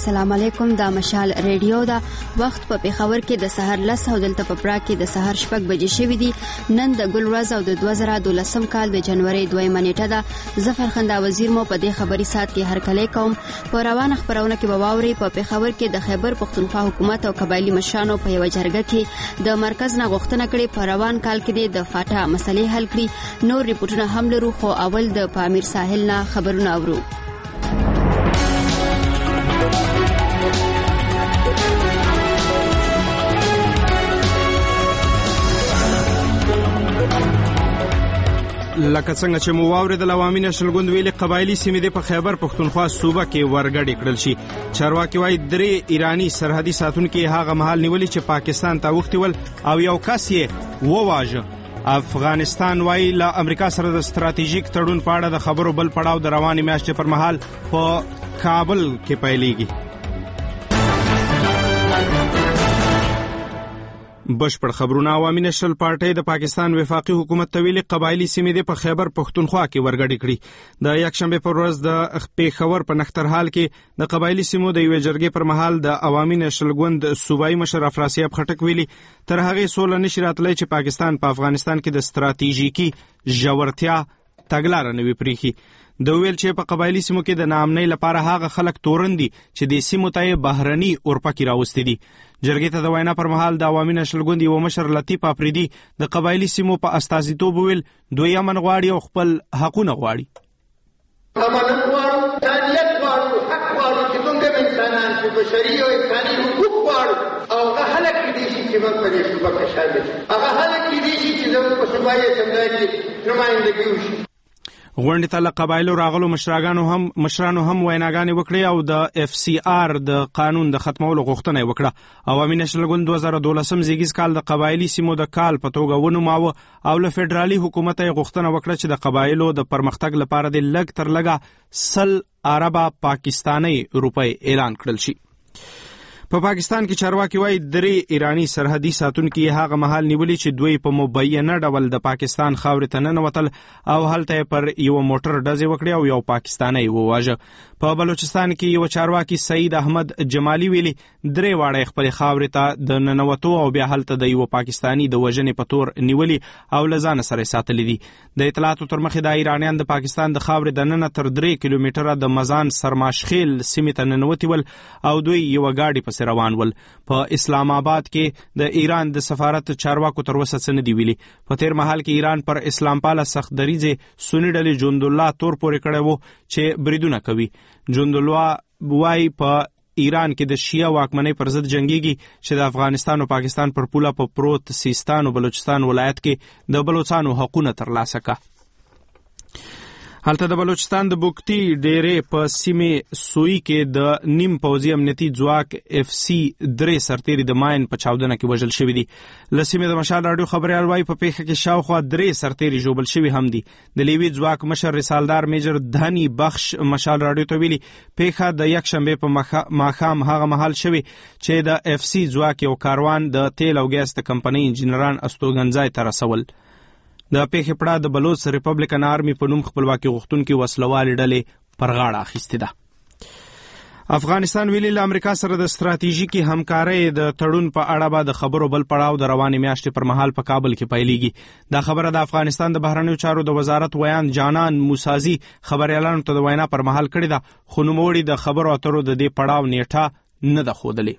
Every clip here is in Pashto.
السلام علیکم. دا مشال ریډیو دا وخت په پیښور کې د سحر 10 او دلته په پراګ کې د سحر 6 بجې شوې دي. نن د ګل ورځ او د 2012 کال د جنوري 2 نیټه ده. ظفر خندا وزیر مو په دې خبري سات کې هرکلی کوم. په روانه خبرونه کې بواوري په پیښور کې د خیبر پختونخوا حکومت او قبایلی مشرانو په یو جرګه کې د مرکز نه غوښتنه کړې په روان کال کې د فاټا مسلې حل کړي. نور ریپورتونه هم لرو خو اول د پامیر ساحل نه خبرونه اورو. لکه څنګه چې مو واورېدل عوامي نشل ګوند ویلي قبایلی سیمې د په خیبر پختونخوا صوبه کې ورګډې کړل شي. چارواکي وايي 3 ایرانی سرحدي ساتونکي هغه مهال نیولي چې پاکستان ته وختي ول او یو کس یې وواژه. افغانستان وايي له امریکا سره د ستراتیژیک تړون په اړه د خبرو بل پړاو د روانې میاشتې پر مهال په کابل کې پیلېږي. بشپړ خبرونه. عوامي نشل پارټي د پاکستان وفاقي حکومت ته ویلي قبایلی سیمې د په خیبر پختونخوا کې ورګډې کړي. د یکشنبه پر ورځ د پیښور په نخترحال کې د قبایلی سیمو د یو جرګې پر مهال د عوامي نشل ګوند صوبایي مشر افراسیاب خټک ویلي تر هغه سوله نشي راتلای چې پاکستان په افغانستان کې د ستراتیژیکي ژورتیا تګلارې نوي پریخي. د ویل چې په قبایلی سیمو کې د ناامنۍ لپاره هغه خلک تورندي چې د سیمو ته بهرني اورپکې راوستي دي. جرګې ته د وینا پر مهال د عوامي نشل ګوند یو مشر لطیف افریدي د قبایلی سیمو په استازیتوب ویل دوی امن غواړي او خپل حقونه غواړي. امن غواړو، عدالت غواړو، حق غواړو چې موږ انسانان چې بشري او انساني حقوق غواړو او هغه خلک دي چې موږ په دې صوبه کې شامل شي. هغه خلک دي چې زموږ په صوبایي اسمبلی کې نمائندګي وشي. غونډې ته له قبایلو راغلو مشرانو هم ویناګانې وکړې او د اف سی آر د قانون د ختمولو غوښتنه وکړه. عوامي نشل ګوند 2012 زیږیز کال د قبایلی سیمو د کال په توګه ونوماوه او له فدرالي حکومت یې غوښتنه وکړه چې د قبایلو د پرمختګ لپاره د لږ تر لږه 100 اربه پاکستاني روپۍ اعلان کړل شي. په پاکستان کې چارواکي وايي 3 ایرانی سرحدي ساتونکي هغه مهال نیولي چې دوی په مبینه ډول د پاکستان خاورې ته ننوتل او هلته پر یو موټر ډزې وکړې او یو پاکستانی وواژه. په بلوچستان کې یو چارواکي سعید احمد جمالی ویلي 3 واړه خپل خاورې ته د ننوتو او بیا هلته د یو پاکستانی د وژنې په تور نیولي او لزان سره ساتلي دي. د اطلاعاتو تر مخې د ایرانیان د پاکستان د خاورې د نن تر 3 کیلومتره د مزان سرماشخیل سیمې ته ننوتي ول او دوی یو گاډي په روان ول. په اسلام آباد کې د ایران د سفارت چارواکو تر اوسه څه نه دی ویلي. په تیر مهال کې ایران پر اسلام پاله سخت دریځ سنی ډلې جند الله تور پورې کړی وو چې بریدونه کوي. جند الله وای په ایران کې د شیعه واکمنۍ پر ضد جنگيږي چې د افغانستان او پاکستان پر پوله په پروت سیستان او بلوچستان ولایت کې د بلوچستانو حقوقونه ترلاسه کا. هلته د بلوچستان د بوکتی ډیرې په سیمې سوی کې د نیم پوځي امنیتي ځواک اف سی 3 سرتیري د ماین په چاودنه کې وژل شوي دي. له سیمې د مشال راډیو خبریال وايي په پیښه کې شاوخوا 3 سرتیري ژوبل شوي هم دي. د لیوي ځواک مشر رسالدار میجر دهنی بخش مشال راډیو ته ویلي پیښه د یکشنبه په ماښام هغه مهال شوي چې د اف سی ځواک یو کاروان د تیل او ګاز د کمپنۍ انجینران استوګنځای ته رسول. د پیښې پړه د بلوچ ریپبلیکن آرمي په نوم خپلواکي غوښتونکي وسلوالې ډلې پر غاړه اخیستې ده. افغانستان ویلي له امریکا سره د ستراتیژیکي همکارۍ د تړون په اړه به د خبرو بل پړاو د روانې میاشتې پر مهال په کابل کې پیلېږي. دا خبره د افغانستان د بهرنیو چارو د وزارت ویان جانان موسازي خبريالانو ته د وینا پر مهال کړې ده، خو نوموړي د خبرو اترو د دې پړاو نیټه نه ده ښودلې.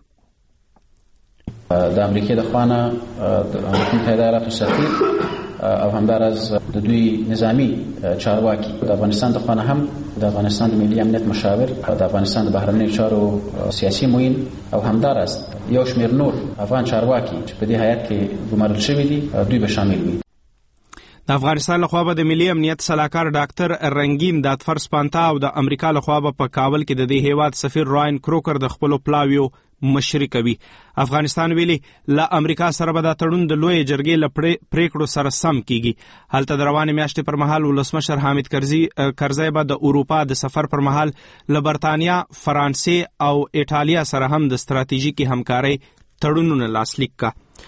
د امریکا د خوانه د امریکا متحده ایالاتو سفیر او همدارز د دوی نظامی چارواکي د افغانستان د خوانه هم د افغانستان د ملي امنیت مشاور او د افغانستان د بهرنیو چارو سیاسي معین او همدارز یو شمیر نور افغان چارواکي چې په دې هیئت کې ګمارل شوي دي دوی به شامل وي. د افغانستان لخوا به د ملي امنیت سلاکار ډاکټر رنگین دادفر سپانتا او د امریکا لخوا به په کابل کې د دې هیواد سفیر راین کروکر د خپل پلاویو مشري کوي. افغانستان ویلي له امریکا سره به د تړون د لوی جرګې له پریکړو سره سم کیږي. هلته د روانې میاشتې پر مهال ولسمشر حامد کرزی به د اروپا د سفر پر مهال له برتانیا، فرانسې او ایټالیا سره هم د ستراتیژیکي همکارۍ تړونونه لاسلیک کا.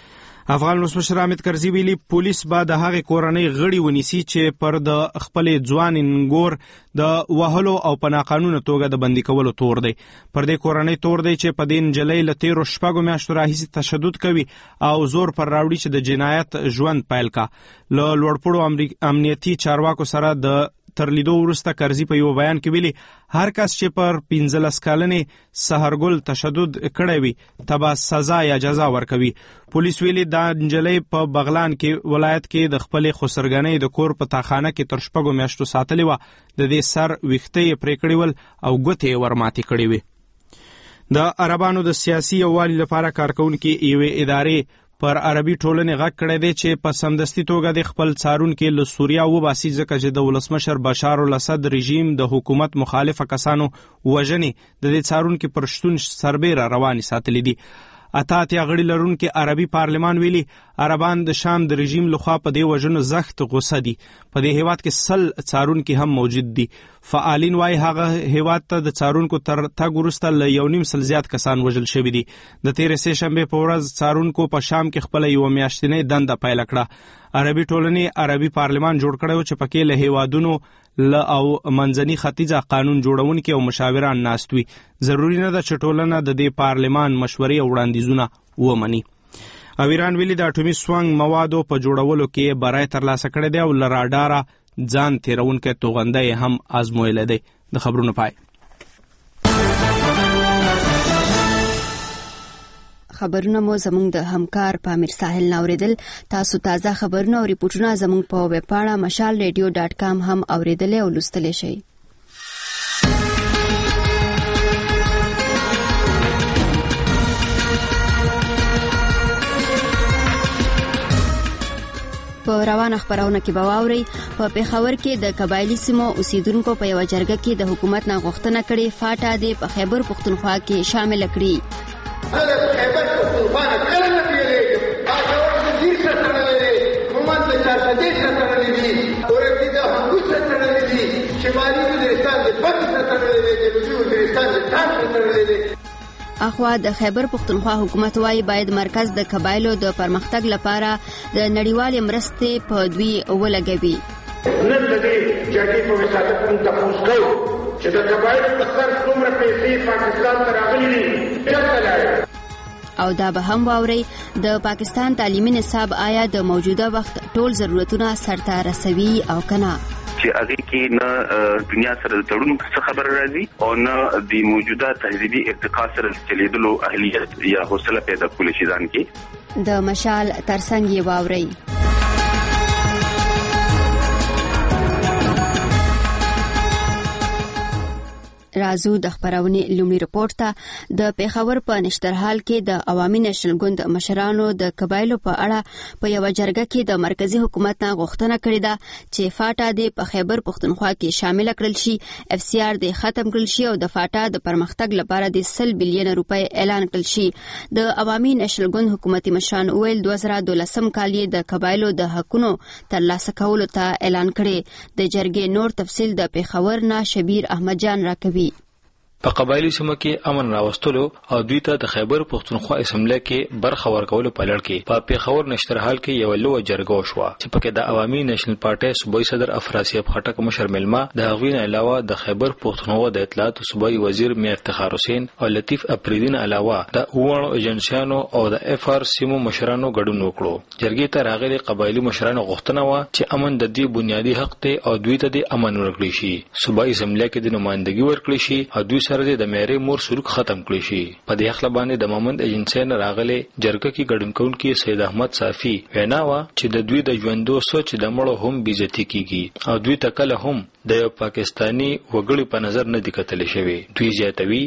افغان ولسمشر حامد کرزي ویلي پولیس به د هغې کورنۍ غړي ونیسي چې پر د خپلې ځوانې ننګور د وهلو او په ناقانونه توګه د بندي کولو تور دی. پر دې کورنۍ تور دی چې په دې نجلۍ له تېرو 6 میاشتو راهیسې تشدد کوي او زور پر راوړي چې د جنایت ژوند پیل کا. له لوړپوړو امنیتي چارواکو سره د تر لیدو وروسته کرزي په یو بیان کې ویلي هر کس چې پر 15 کلنې سحرګل تشدد کړی وي ته به سزا یا جزا ورکوي. پولیس ویلي دا نجلۍ په بغلان کې ولایت کې د خپلې خسرګنۍ د کور په تاخانه کې تر 6 میاشتو ساتلې وه. د دې سر ویښته یې پرې کړي ول او ګوتې یې ورماتې کړې وې. د عربانو د سیاسي یووالي لپاره کارکونکي یوې ادارې پر عربي ټولنې غږ کړی دی چې په سمدستي توګه د خپل څارونکي له سوریا وباسي ځکه چې د ولسمشر بشار الاسد رژیم د حکومت مخالفه کسانو وژنې د دې څارونکي پر شتون سربیره روانې ساتلې دي. 88 غړي لرونکي عربي پارلمان ویلي عربان د شام د رژیم لخوا په دې وژنو زخت غوسه دي. په دې هیواد کې 100 څارونکي هم موجود دي. فعالین وايي هغه هیواد ته د څارونکو تر تګ وروسته له 1.5 زیات کسان وژل شوي دي. د تېرې سې شنبې په ورځ څارونکو په شام کې خپله یوه میاشتنۍ دنده پیل کړه. عربي ټولنې عربي پارلمان جوړ کړی و چې پکې له هیوادونو او منځني ختیځه قانون جوړونکي او مشاوران ناست وي. ضروري نه ده چې ټولنه د دې پارلمان مشورې او وړاندیزونه ومني. او ایران ویلي د اټومي سونګ موادو په جوړولو کې برای ترلاسه کړی دی او له راډاره ځان تېرونکی توغنده یې هم ازمویلی دی. د خبرونو پای. خبرونه مو زموږ د همکار پامیر ساحل نوریدل. تاسو تازه خبرونه او ریپورتونه زموږ په ویب پاڼه mashalradio.com هم اوریدلی او لوستلی شئ. په روانه خبرونه کې به واورئ په پېښور کې د قبایلي سیمو اوسیدونکو په یوه جرګه کې د حکومت نه غوښتنه کړې فاټا دې په خیبر پښتونخوا کې شامل کړي. خیبر پښتونخوا نه کله نه پیلېږم هغه وخت د دیر سره تړلی دی، مومند د چارسدې سره تړلی دي، اورکي د هنګو سره تړلی دي، شمالي وزیرستان د بک سره تړلی دی، جنوبي وزیرستان د ټانک سره تړلی دی. اخوا د خیبر پښتونخوا حکومت وايي باید مرکز د قبایلو د پرمختګ لپاره د نړیوالې مرستې په دوی ولګوي. نن د دې جګړې په وساتت موږ تپوس کوو چې د قبایلو په سر څومره پیسې پاکستان ته راغلي دي چېرته لاړې. او دا به هم واورئ د پاکستان تعلیمي نصاب آیا د موجوده وخت ټول ضرورتونه سرته رسوي او کنه. چې هغه کې نه دنیا سره د تړون څه خبر راځي او نه د موجوده تهذیبي ارتقا سره چلیدلو اهلیت یا حوصله پیدا کول شي ځان کې. د مشال ترڅنګ یې واورئ. رازو د خبرونې لومړي رپورټ ته. د پېښور په نشترحال کې د عوامي نېشنل ګوند مشرانو د قبایلو په اړه په یوه جرګه کې د مرکزی حکومت نه غوښتنه کړې ده چې فاټا دې په خیبر پښتونخوا کې شامل کړل شي، FCR دې ختم کړل شي او د فاټا د پرمختګ لپاره د 100 بلین روپۍ اعلان کړل شي. د عوامي نېشنل ګوند حکومتي مشران ویل 2012 کال یې د قبایلو د حقونو ترلاسه کولو ته اعلان کړي. د جرګې نور تفصیل د پېښور نه شبیر احمد جان راکوي. په قبایلی سیمه کې امن راوستلو او دوی ته د خیبر پښتونخوا اسمبلی کې برخه ورکولو په لړ کې په پېښور نشترحال کې یو لوی جرګه وشوه چې پکې د عوامي نېشنل پارټي صوبایي صدر افراسیاب خټک مشر ملما د هغوی نه علاوه د خیبر پښتونخوا د اطلاعات صوبایي وزیر میر افتخار حسین او لطیف اپریدین علاوه د اووانو ایجنسیانو او د FR سیمو مشرانو ګډون وکړو. جرګې ته راغلي قبایلی مشرانو غوښتنه وه چې امن د دې بنیادی حق دی او دوی ته د امن ورکړي شي، صوبایي اسمبلی کې د نمائندګي ورکړي شي او دوی سره د میرې مور سلوک ختم کړی شي. په دې اخلا باندې د مومند ایجنسی نه راغلي جرګه کې ګډون کوونکي سید احمد صافي وینا وا چې د دوی د ژوندو سوچ د مړو هم بیزتی کیږي او دوی ته کله هم د یو پاکستانی وګړي په نظر نه دي کتل شوی. دوی زیاتوي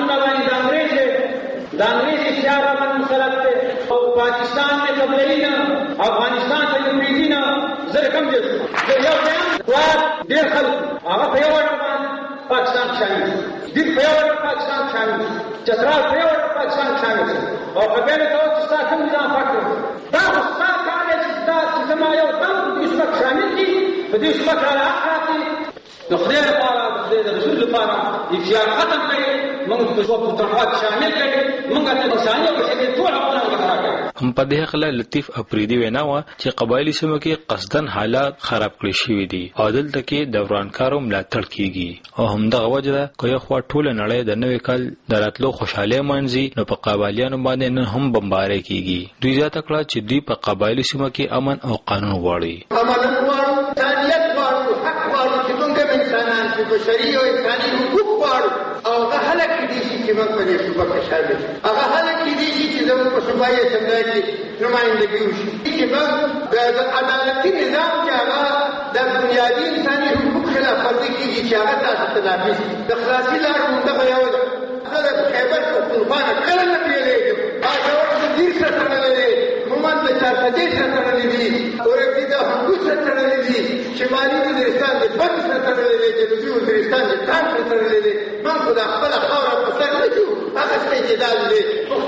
د انګریز اشاره من مسلط او پاکستان میں قبلینا افغانستان ته یوریدینا زره کم دي یو ځای ډیر خلک هغه په یو پاکستان شامل دي، په یو پاکستان شامل چترال په یو پاکستان شامل او هغه ته چې تاسو کوم ځای فکر دا څه کار چې تاسو زما یو تم دې څه شامل دي په دې څه کار راځي نو خدای لپاره د رسول لپاره اختیار ختم کړي موږ په څو پټوات شامل کړي موږ ته انساني او بشري ټول حقوق ورکړي. هم په دې حق لطیف افریدي وینا و چې قبایلی سیمو کې قصدن حالات خراب کړی شوی دي او دلته کې دورانکارو ملاتړ کیږي او هم دغه وجه کوي خو ټول نړۍ د نوې کال دراتلو خوشاله مانځي نو په قبایلیانو باندې نن هم بمباري کیږي دوی ځا تکړه چې دوی په قبایلی سیمو کې امن او قانون غواړي امن غواړو انسانیت غواړو حق غواړو چې موږ انسانان چې بشري او انساني حقوق غواړو او هغه خلک دي چې موږ په دې صوبه کې شامل هغه خلک دي چې زموږ په صوبه یې څنګه کې نمائندګي وشي چې موږ د عدالتي نظام چې هغه د بنیادي انساني حقوق خلاف ورزي کیږي چې هغه تاسو ته نافذ د خلاصي لارو دغه یو ده زه د خیبر پښتونخوا نه کله نه پیلېږم هغه وخت د دیر سره تړلی دی مومند د چارسدې سره تړلی دي اورکزي د هندوز سره تړلی دي شمالي وزیرستان د بند سره تړلی دی جنوبي وزیرستان د ټانک سره تړلی دی موږ خو د خپله خاوره په سر نه ځو هغه شی چې دا دی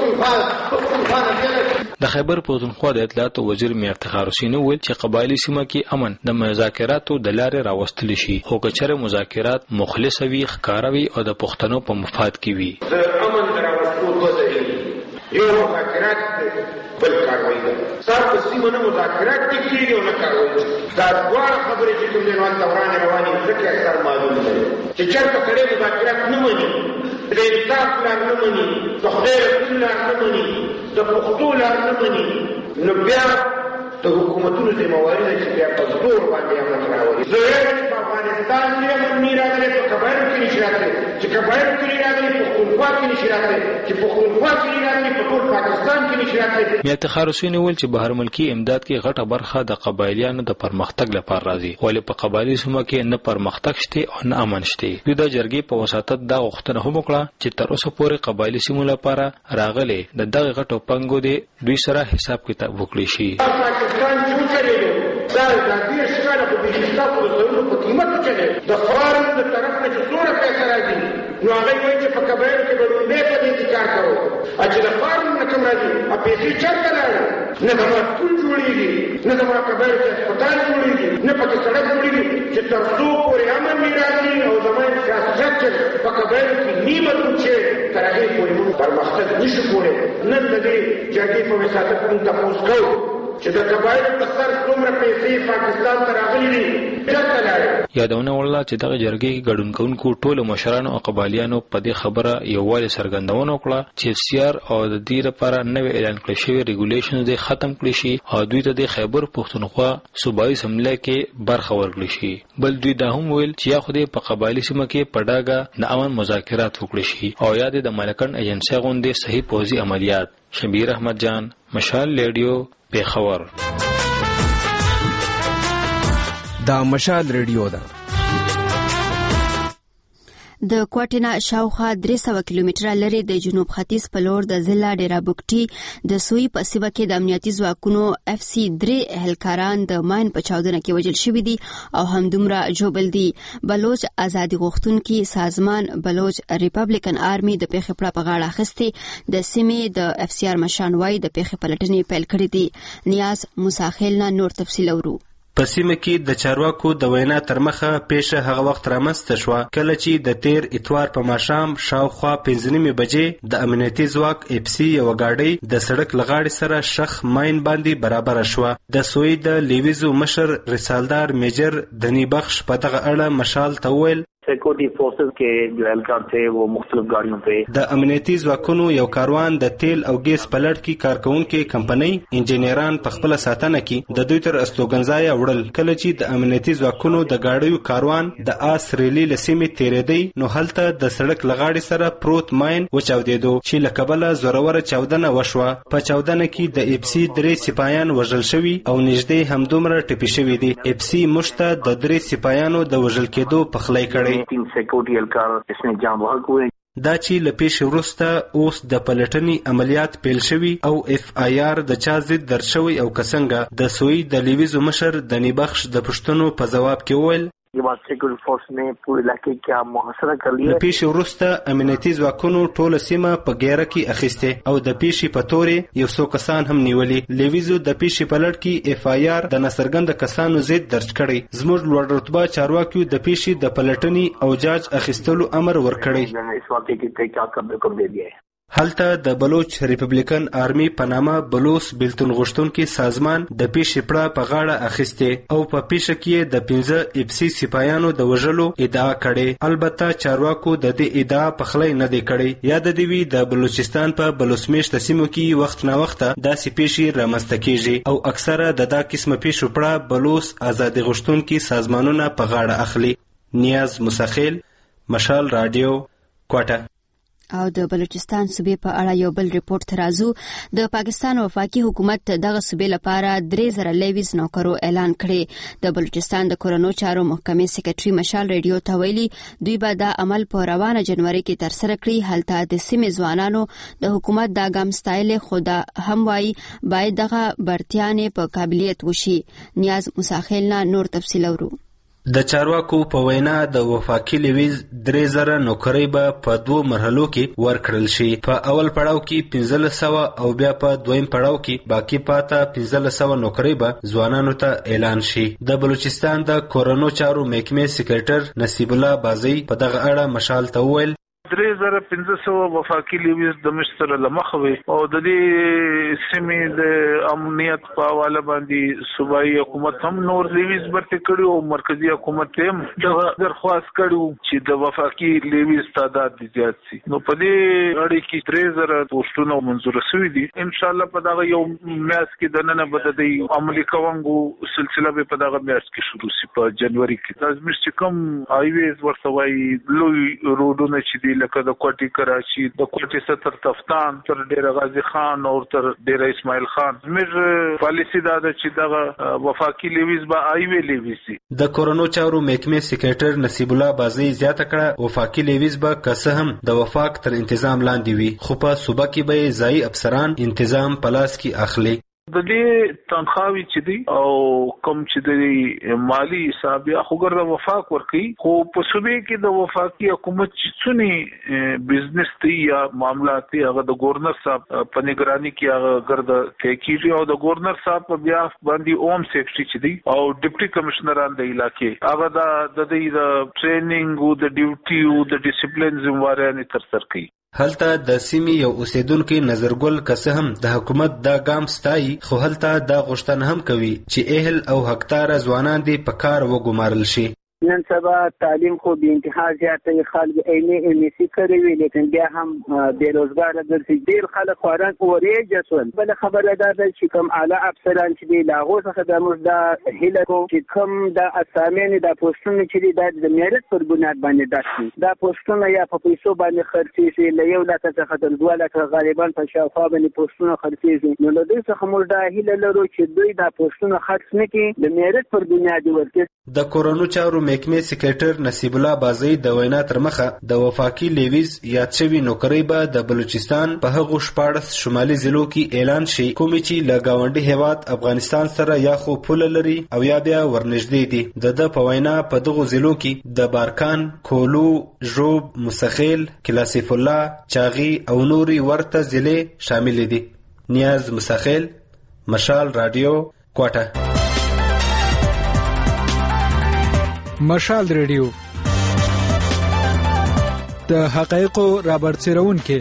پښتونخوا نه بېله د خیبر پښتونخوا د اطلاعاتو وزیر میر افتخار حسین وویل چې قبایلی سیمه کې امن د مذاکراتو د لارې راوستل شي خو که چېرې مذاکرات مخلص وي ښکاره وي او د پښتنو په مفاد کې وي د امن د راوستلو دوه ذریعې یو مذاکرات بل کاروایی ده سر په سیمه نه مذاکرات دي کېږي او نه کاروایی دا دواړه خبرې چې کوم دینوال دوران روانې ځکه اکثر معلوم دی چې چېرته سړی مذاکرات نه مني د انصاف لار نه مني د خدای رسول لار نه مني د پښتو لار نه مني نو بیا د حکومتونو ذمہواري ده چې بیا په زور باندې امن راولي زه وایم چې په افغانستان کې امن نه راغلی په قبایلو کې نشي راغلی چې قبایلو کې راغلی پښتونخوا کې نشي راغلی چې پښتونخوا کې راغلی په ټول پاکستان کې نشي راغلی میر افتخار حسین وویل چې بهر ملکي امداد کې غټه برخه د قبایلیانو د پرمختګ لپاره راځي ولې په قبایلی سیمو کې نه پرمختګ شته او نه امن شته دوی د جرګې په وساتت دا غوښتنه هم وکړه چې تر اوسه پورې قبایلی سیمو لپاره راغلي د دغه غټو پنګو دی دوی سره حساب کتاب وکړي شي پاکستان چې وچلېږي دا د دېرش کاله په بېجستا په وسایلو په قیمت وچلېږي د فارم د طرف نه چې څومره پیسې راځي نو هغوی وایي چې په قبایلو کې به لومړی په دې کې کار کوو چې د فارم نه کوم راځي پیسې چېرته لاړې نه زما سکول جوړېږي نه زما قبایلو کې هسپتال جوړېږي نه پکې سړک جوړېږي چې تر څو پورې امن نه راغلي او زما انفراسټرکچر په قبایلو کې نه بدلون شي تر هغې پورې موږ پرمختګ نشو کولی نن د دې جرګې په وساطت موږ تپوس کوو چې د قبایلو په سر څومره پیسې پاکستان ته راغلي دي چېرته لاړې یادونه وړله چې دغه جرګې کې ګډون کوونکو ټولو مشرانو او قبایلیانو په دې خبره یووالي څرګندونه وکړه چې FCR او د دې لپاره نوې اعلان کړی شوی ریګولیشنز دې ختم کړي شي او دوی ته د خیبر پښتونخوا صوبایي اسمبلی کې برخه ورکړي شي بل دوی دا هم ویل چې یا خو دې په قبایلی سیمه کې په ډاګه د امن مذاکرات وکړي شي او یا د ملکن ایجنسۍ غوندې صحیح پوځي عملیات شبیر احمد جان مشال ریډیو پیښور دا مشال ریډیو ده د کوټینا شاوخوا 300 کیلومتره لري د جنوب ختیځ په لور د ضلع ډیرا بوکټي د سوی په سیمه کې د امنیتي ځواکونو FC3 اهلکاران د ماین په چاودنه کې وژل شوي دي او همدومره جوبل دي بلوچ ازادي غوښتونکي سازمان بلوچ ریپبلیکن آرمي د پیښې په غاړه اخیستې د سیمې د FCR مشران وايي د پیښې پلټنې پیل کړې دي نیاز مساخیل نه نور تفصیل اورو په سیمه کې د چارواکو د وینا تر مخه پیښه هغه وخت رامنځته شوه کله چې د تیر اتوار په ماښام شاوخوا 5:30 بجې د امنیتي ځواک FC یوه ګاډۍ د سړک له غاړې سره شخ ماین باندې برابره شوه د سوی د لیویزو مشر رسالدار میجر دنی بخش په دغه اړه مشال ته وویل سیکورټي فورسز کې جو اهلکار تھے وہ مختلف گاڑیوں پہ د امنیتي ځواکونو یو کاروان د تیل او ګیس په لړ کې کارکونکي کمپنۍ انجینران په خپل ساتنه کې د دوی تر استوګنځای وړل کله چې د امنیتي ځواکونو د گاډیو کاروان د آس ریلی لسیمې تیرېدی نو هلته د سړک لغاړې سره پروت ماین وچاودېدو چې له کبله زوروره چاودنه وشوه په چاودنه کې د FC3 سپایان وژل شوي او نږدې همدومره ټپي شوي دي FC مشته د 3 سپایانو د وژل کېدو پخلی کړی سیکورټي اهلکار اس میں جان بحق ہوئے دا چې له پیښې وروسته اوس د پلټنې عملیات پیل شوي او FIR د چا ضد درج شوی او که څنګه د سوی د لیویزو مشر دنی بخش د پوښتنو په ځواب کې وویل یہ بات سیکورٹی فورس نے پورے علاقے کیا محاصره کر لیا د پیښې وروسته امنیتي ځواکونو ټوله سیمه په ګیره کې اخیسته او د پیښې په تورې یو څو کسان هم نیولي لیویزو د پیښې په لړ کې FIR د ناڅرګنده کسانو ضد درج کړی زموږ لوړ رتبه چارواکیو د پیښې د پلټنې او جاج اخیستلو امر ورکړی اس واقعے کی تحقیقات کب دے دیا ہے هلته د بلوچ ریپبلیکن آرمی په نامه بلوچ بیلتون غشتونکي سازمان د پیښې پړه په غاړه اخیسته او په پیښه کې د 15 اپسی سپایانو د وژلو ادعا کړې. البته چارواکو د دې ادعا په خلی نه دی کړی. یاد دی وی د بلوچستان په بلوچمیشت سیمو کې وخت نه وخت داسې پیښې رامنځته کیږي او اکثره د دا قسمه پیښو پړه بلوچ آزادي غشتونکي سازمانونه په غاړه اخلي. نیاز مسخیل، مشال رادیو، کوټه. او د بلوچستان صوبې په اړه یو بل ریپورت ترازو. د پاکستان وفاقي حکومت دغه صوبې لپاره 3000 لیویز نوکرو اعلان کړي. د بلوچستان د کورونو چارو محکمې سیکریټري مشال ریډیو ته ویلي دوی به دا عمل په روانه جنوري کې ترسره کړي. هلته د سیمې ځوانانو د حکومت دا ګام ستایلې، خو دا هم وایي باید دغه برتیانې په قابلیت وشي. نیاز مساخیل نه نور تفصیل اورو. د چارواکو په وینا د وفاقي لیویز 3000 نوکرۍ به په 2 مرحلو کې ورکړل شي. په اول پړاو کې 1500 او بیا په دویم پړاو کې باقی پاته 1500 نوکرۍ به ځوانانو ته اعلان شي. د بلوچستان د کورونو چارو محکمې سیکریټر نصیب الله بازی په دغه اړه مشال ته وویل 3500 وفاقي لیویز د مشتر لمخوي او د دې سیمې د امنیت په حواله باندې صوبایي حکومت هم نور لیویز برته کړي او مرکزی حکومت هم درخواست کړو چې د وفاقي لیویز تعداد زیات شي. نو په دې اړه کې 3000 پوسټونه منظور شوي دي. ان شاء الله په دغه یو میاشت کې د نن به د عملي کوونکو سلسله به په دغه میاشت کې شروع شي په جنوري کې. لازم چې کوم هایویز ورته وایي لوی روډونه چې دی لکه د کوټي کراچي، د کوټي ستر تفتان تر ډیر غازی خان او تر ډیر اسماعیل خان زموږ پالیسی دا ده چې دغه وفاقي لیویز به آیوي لیویز سي. د کورونو چارو محکمې سیکریټر نصیب الله بازی زیاته کړه وفاقي لیویز به کسه هم د وفاق تر تنظیم لاندې وي، خو په صوبه کې به ځای افسران تنظیم پلاس کې اخلي. د دې تنخواوي چې دی او کوم چې دی مالی حساب یا خوګر د وفاق ورکي، خو په صوبې کې د وفاقي حکومت چې څونی بزنس دی یا معاملات دی هغه د گورنر صاحب په نگرانی کې هغه ګرد تحقیقي او د گورنر صاحب په بیا باندې اوم سیکرټري چې دی او ډیپټي کمشنران د علاقې هغه د ټریننګ او د ډیوټي او د ډیسپلین ذمہوارانه تر سر کوي. هلته د سیمې یو اوسیدونکو نظرګل کسه هم د حکومت دا ګام ستایي، خو هلته دا غوښتنه هم کوي چې اهل او حقدار ځوانان دي په کار وګمارل شي. نن سبا تعلیم خو به انتها زیاته خلک ام سی کوي، لیکن بیا هم بیروزګار ګرځي. ډیر خلک خوران اوریږي سول. بل خبره ده چې کوم اعلی افسران چې دی لاغو څخه د موږ د هیله کو چې کوم د اسامین د پوسټونو چې د میرټ پر بنیاد باندې داسي دا پوسټونه یا په پیسو باندې خرڅي شي، له یو لاته څخه تر 2 لکه غالبا په شاوخوا باندې پوسټونه خرڅي شي. نو له دې څخه موږ د هیله لرو چې دوی دا پوسټونه خرڅ نه کړي، د میرټ پر بنیاد ورکړي. د کورونو چارو محکمې سیکریټر نصیب الله بازی د وینا تر مخه د وفاقي لیویز یاد شوی نوکرۍ به د بلوچستان په هغو 14 شمالي ضلعو کې اعلان شي کومې چې له ګاونډي هیواد افغانستان سره یا خو پوله لري او یا بیا ورنږدې دي. د په وینا په دغو ضلعو کې د بارکان، کولو، ژوب، مسخیل، کلاسیف الله، چاغي او نوري ورته ضلع شامل دي. نیاز مسخیل، مشال رادیو، کوټه. مشال ریډیو د حقایقو رابرسېرونکي.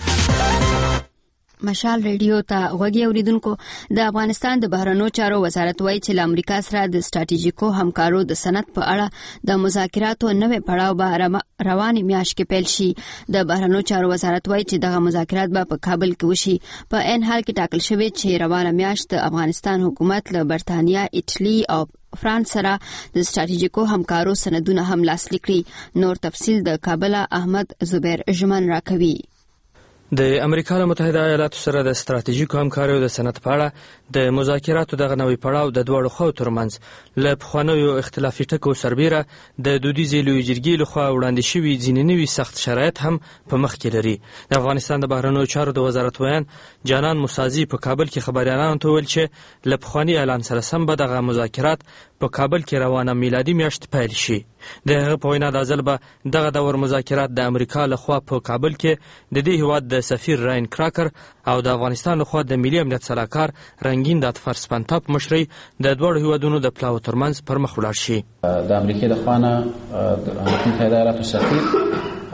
مشال ریډیو ته غوږی اوریدونکو، د افغانستان د بهرنیو چارو وزارت وایي چې له امریکا سره د ستراتیژیکو همکارو د سند په اړه د مذاکراتو نوې پړاو به روانې میاشت کې پیل شي. د بهرنیو چارو وزارت وایي چې دغه مذاکرات به په کابل کې وشي. په عین حال کې ټاکل شوی چې روانه میاشت د افغانستان حکومت له برتانیا، ایټالي او فرانس سره د ستراتیژیکو همکارو سندونه هم لاسلیک کړي. نور تفصیل د کابل احمد زبیر ژمن راکوي. د امریکا متحده ایالاتو سره د ستراتیژیکو همکاریو د سند په اړه د مذاکراتو دغه نوې پړاو د دوړو خو ترمنځ له پخوانیو اختلافي ټکو سربیره د دودیزې لوی جرګې لخوا وړاندې شوي ځینې نوي سخت شرایط هم په مخ کې لري. د افغانستان د بهرنیو چارو د وزارت ویان جانان موسازي په کابل کې خبريالانو ته ویل چې له پخواني اعلان سره سم به دغه مذاکرات په کابل کې روانه میلادي میاشت پیل شي. د هغه په وینا د ځل به دغه دور مذاکرات د امریکا لخوا په کابل کې د دې هیواد د سفیر راین کراکر او د افغانستان لخوا د ملي امنیت سلاکار رنگین داتفر سپنتا په مشرۍ د دوړو هیوادونو د پلاو ترمنځ پر مخ ولاړ شي. د امریکا د خوانه د امریکا متحده ایالاتو سفیر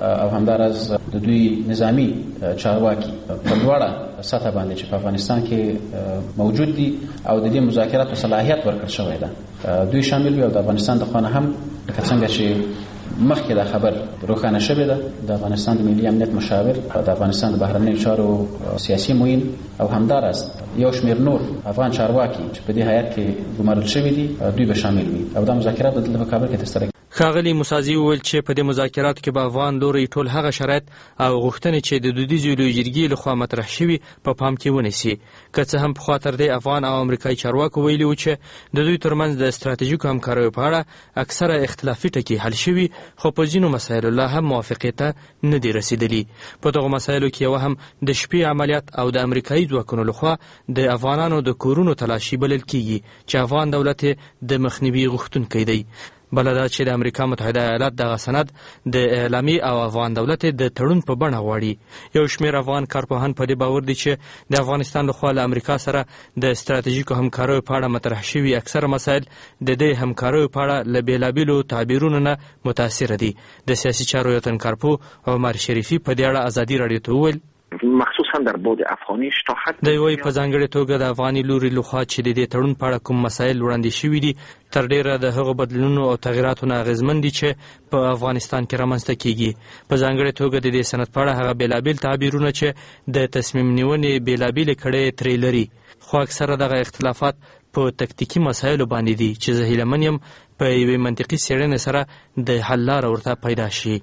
او همدارس د دوی نظامی چارواکي په لوړه سطح باندې چې په افغانستان کې موجود دي او د دې مذاکراتو صلاحیت ورکړل شوی ده دوی شامل وي او د افغانستان د خوانه هم لکه څنګه چې مخکې دا خبر روښانه شوې ده د افغانستان د ملي امنیت مشاور د افغانستان د بهرنیو چارو سیاسي معین او همدارس یو شمېر نور افغان چارواکي چې په دې هیات کې ګمارل شوي دي دوی به شامل وي او دا مذاکرات د کابل کې ترسره ښاغلي موسازي وویل چې په دې مذاکراتو کې به افغان لوري ټول هغه شرایط او غوښتنې چې د دودیزې لویې جرګې لخوا مطرح شوي په پام کې ونیسي که څه هم پخوا تر دې افغان او امریکایي چارواکو ویلي وو چې د دوی ترمنځ د ستراتیژیکو همکاریو په اړه اکثره اختلافي ټکي حل شوي خو په ځینو مسایلو لا هم موافقې ته نه دي رسیدلي په دغو مسایلو کې یوه هم د شپې عملیات او د امریکایي ځواکونو لخوا د افغانانو د کورونو تلاشي بلل کیږي چې افغان دولت د مخنیوي غوښتونکی دی بله دا چې د امریکا متحده ایالات دغه سند د اعلامي او افغان دولت د تړون په بڼه غواړي یو شمېر افغان کارپوهان په دې باور دي چې د افغانستان لخوا له امریکا سره د ستراتیژیکو همکاریو په اړه مطرح شوي اکثره مسایل د دې همکاریو په اړه له بېلابېلو تعبیرونو نه متاثره دي د سیاسي چارو یو تن کارپوه عمر شریفي په دې اړه ازادي راډیو ته وویل مخصوصا در بعد افغانی شتاحت د یوې په ځانګړې توګه د افغاني لوري لخوا چې د دې تړون په اړه کوم مسایل وړاندې شوي دي تر ډیره د هغو بدلونونو او تغیراتو نه اغېزمن دي چې په افغانستان کې رامنځته کیږي په ځانګړې توګه د دې سند په اړه هغه بېلابېل تعبیرونه چې د تصمیم نیونې بېلابېلې کړۍ ترې لري خو اکثره دغه اختلافات په تکتیکي مسایلو باندې دي چې زه هیله من یم په یوې منطقي څېړنې سره د حل لاره ورته پیدا شي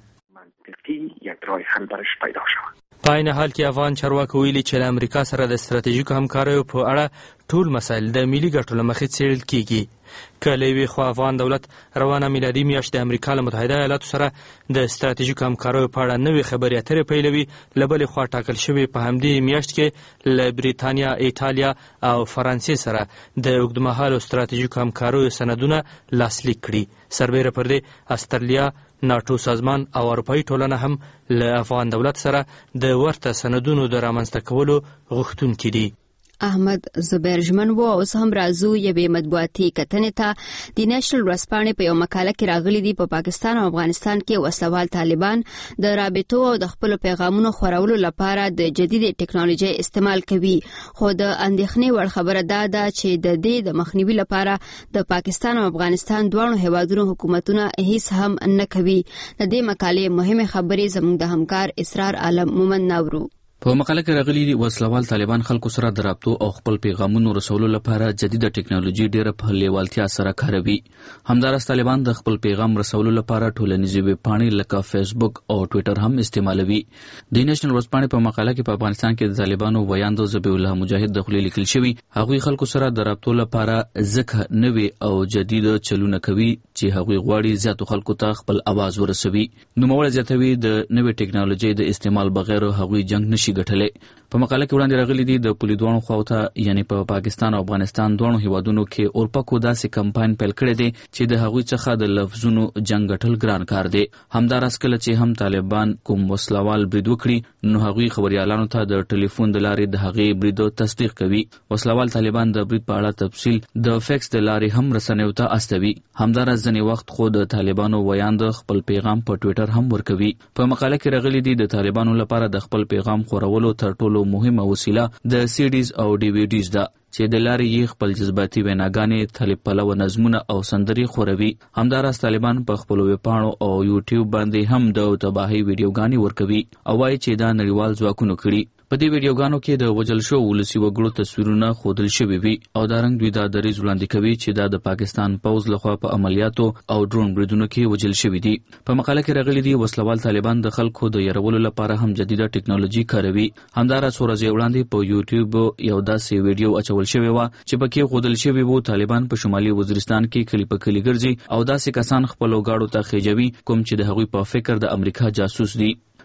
په عین حال کې افغان چارواکو ویلي چې له امریکا سره د ستراتیژیکو همکاریو په اړه ټول مسایل د ملي ګټو له مخې څېړل کیږي که له یوې خوا افغان دولت روانه میلادي میاشت د امریکا له متحده ایالاتو سره د ستراتیژیکو همکاریو په اړه نوې خبرې اترې پیلوي له بلې خوا ټاکل شوې په همدې میاشت کې له بریتانیا ایټالیا او فرانسې سره د اوږدمهالو ستراتیژیکو همکاریو سندونه لاسلیک کړي سربیره پر دې استرالیا ناټو سازمان او اروپایي ټولنه هم له افغان دولت سره د ورته سندونو د رامنځته کولو غوښتونکي دي احمد زبیر ژمن و اوس هم راځو یوې مطبوعاتي کتنې ته د نېشنل ورځپاڼې په یو مقاله کې راغلي دي په پاکستان او افغانستان کې وسلوال طالبان د رابطو او د خپلو پیغامونو خورولو لپاره د جدید ټکنالوژي استعمال کوي خو د اندېښنې وړ خبره دا ده چې د دې د مخنیوي لپاره د پاکستان او افغانستان دواړو هیوادونو حکومتونه هیڅ هم نه کوي د دې مقالې مهمه خبرې زموږ د همکار اسرار عالم مومن ناورو په مقاله کې راغلي دي وسلوال طالبان خلکو سره د رابطو او خپل پیغامونو رسولو لپاره جديده ټکنالوژي ډیره په لیوالتیا سره کاروي همدارس طالبان د خپل پیغام رسولو لپاره ټولنیزې ویبپاڼې لکه فیسبوک او ټوئیټر هم استعمالوي د نېشنل ورځپاڼې په مقاله کې په افغانستان کې د طالبانو ویاند ذبیح الله مجاهد د خپل لیکل شوی هغوی خلکو سره د رابطو لپاره ځکه نوې او جديده چلونه کوي چې هغوی غواړي زیاتو خلکو ته خپل आवाज ورسوي نوموړی زیاتوي د نوې ټکنالوژي د استعمال بغیر هغوی جنگ نشي ګټلې په مقاله کې وړاندې راغلي دي د پولیدوانو خواته یعنی په پاکستان او افغانستان دوه هیوادونو کې اورپکو داسې کمپاین پیل کړی دی چې د هغوی څخه د لفظونو جنگ ګټل ګران کار دی همدارس کله چې هم طالبان کوم وسلوال برید وکړي نو هغوی خبريالانو ته د ټلیفون د لارې د هغې بریدو تصدیق کوي وسلوال طالبان د برید په اړه تفصیل د فیکس د لارې هم رسنیو ته استوي همدارس ځینې وخت خو د طالبانو ویاند خپل پیغام په ټوئیټر هم ورکوي په مقاله کې راغلي دي د طالبانو لپاره د خپل پیغام خورولو تر ټولو مهمه وسیله د سیډیز او ډي وی ډیز ده چې د لارې یې خپل جذباتي ویناګانې طالب پلوه نظمونه او سندري خوروي همدارس طالبان په خپل ویبپاڼو او یوټیوب باندې هم د تباهي ویډیوګانې ورکوي او وايي چې دا نړیوال ځواکونه کړي په دې ویډیوګانو کې د وجل شو ولسی وګړو تصویرونه خودل شوي وي او دا رنګ دوی دا دریز وړاندې کوي چې دا د پاکستان پوز لخوا په عملیاتو او ډرون بریدونو کې وجل شوي دي په مقاله کې راغلي دي وسلوال طالبان د خلکو د يرولو لپاره هم جديده ټکنالوژي کاروي همدارس ورځ وړاندې په یوټیوب یو داسې ویډیو اچول شوی و چې پکې خودل شوی وو طالبان په شمالي وزیرستان کې کلی په کلی ګرځي او داسې کسان خپل وګاړو ته خېجوي کوم چې د هغوی په فکر د امریکا جاسوس دي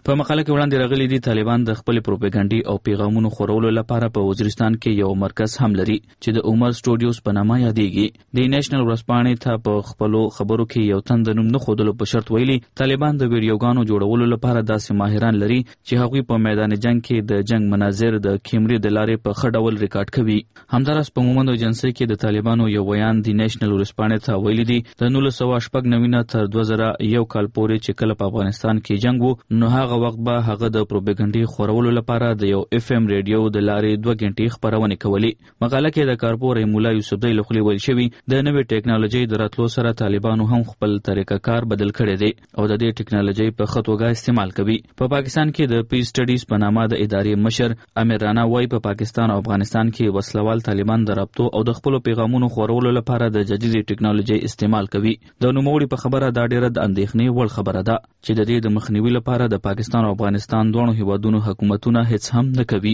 په مقاله کې وړاندې راغلي دي طالبان د خپل پروپاګاندا او پیغامونو خورولو لپاره په وزیرستان کې یو مرکز هم لري چې د عمر سټوډیوز په نامه یادېږي. د نېشنل ورځپاڼې ته په خپل خبرو کې یو تند نوم نه خودلو په شرط ویلي طالبان د ویډیوګانو جوړولو لپاره داسې ماهران لري چې هغوی په میدان جنگ کې د جنگ مناظر د کیمرې د لارې په ښه ډول ریکارډ کوي. همداراز په مومند ایجنسي کې د طالبانو یو بیان د نېشنل ورځپاڼې ته ویلي دي د 1989 تر 2001 کال پورې چې کله په افغانستان کې جنگ وو نو هغه وخت به هغه د پروپاګاندا خورولو لپاره د یو FM ریډیو د لارې 2 غنټې خبرونه کولې. مقاله کې د کارپور مولا یوسفزی لخوا ویل شوی د نوې ټیکنالوژي د راتلو سره طالبانو هم خپل طریقه کار بدل کړی دی او د دې ټیکنالوژي په خطوګه استعمال کوي. په پاکستان کې د پیس سټډیز په نامه د ادارې مشر امیر رانا وای په پاکستان او افغانستان کې وسلوال طالبان د رابطو او د خپل پیغامونو خورولو لپاره د جدید ټیکنالوژي استعمال کوي. د نوموړي په خبره دا ډیره د اندېښنې وړ خبره ده چې د دې د مخنیوي لپاره د پاکستان او افغانستان دوه هیوادونو حکومتونه هیڅ هم نه کوي.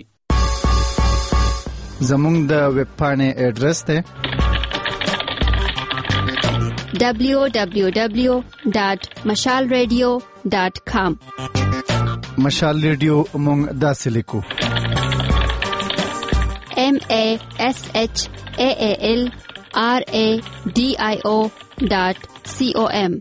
زموږ د ویب پاڼې اډرس ته www.mashalradio.com مشال ریډیو موږ داسې لیکو MASHALRADIO.com.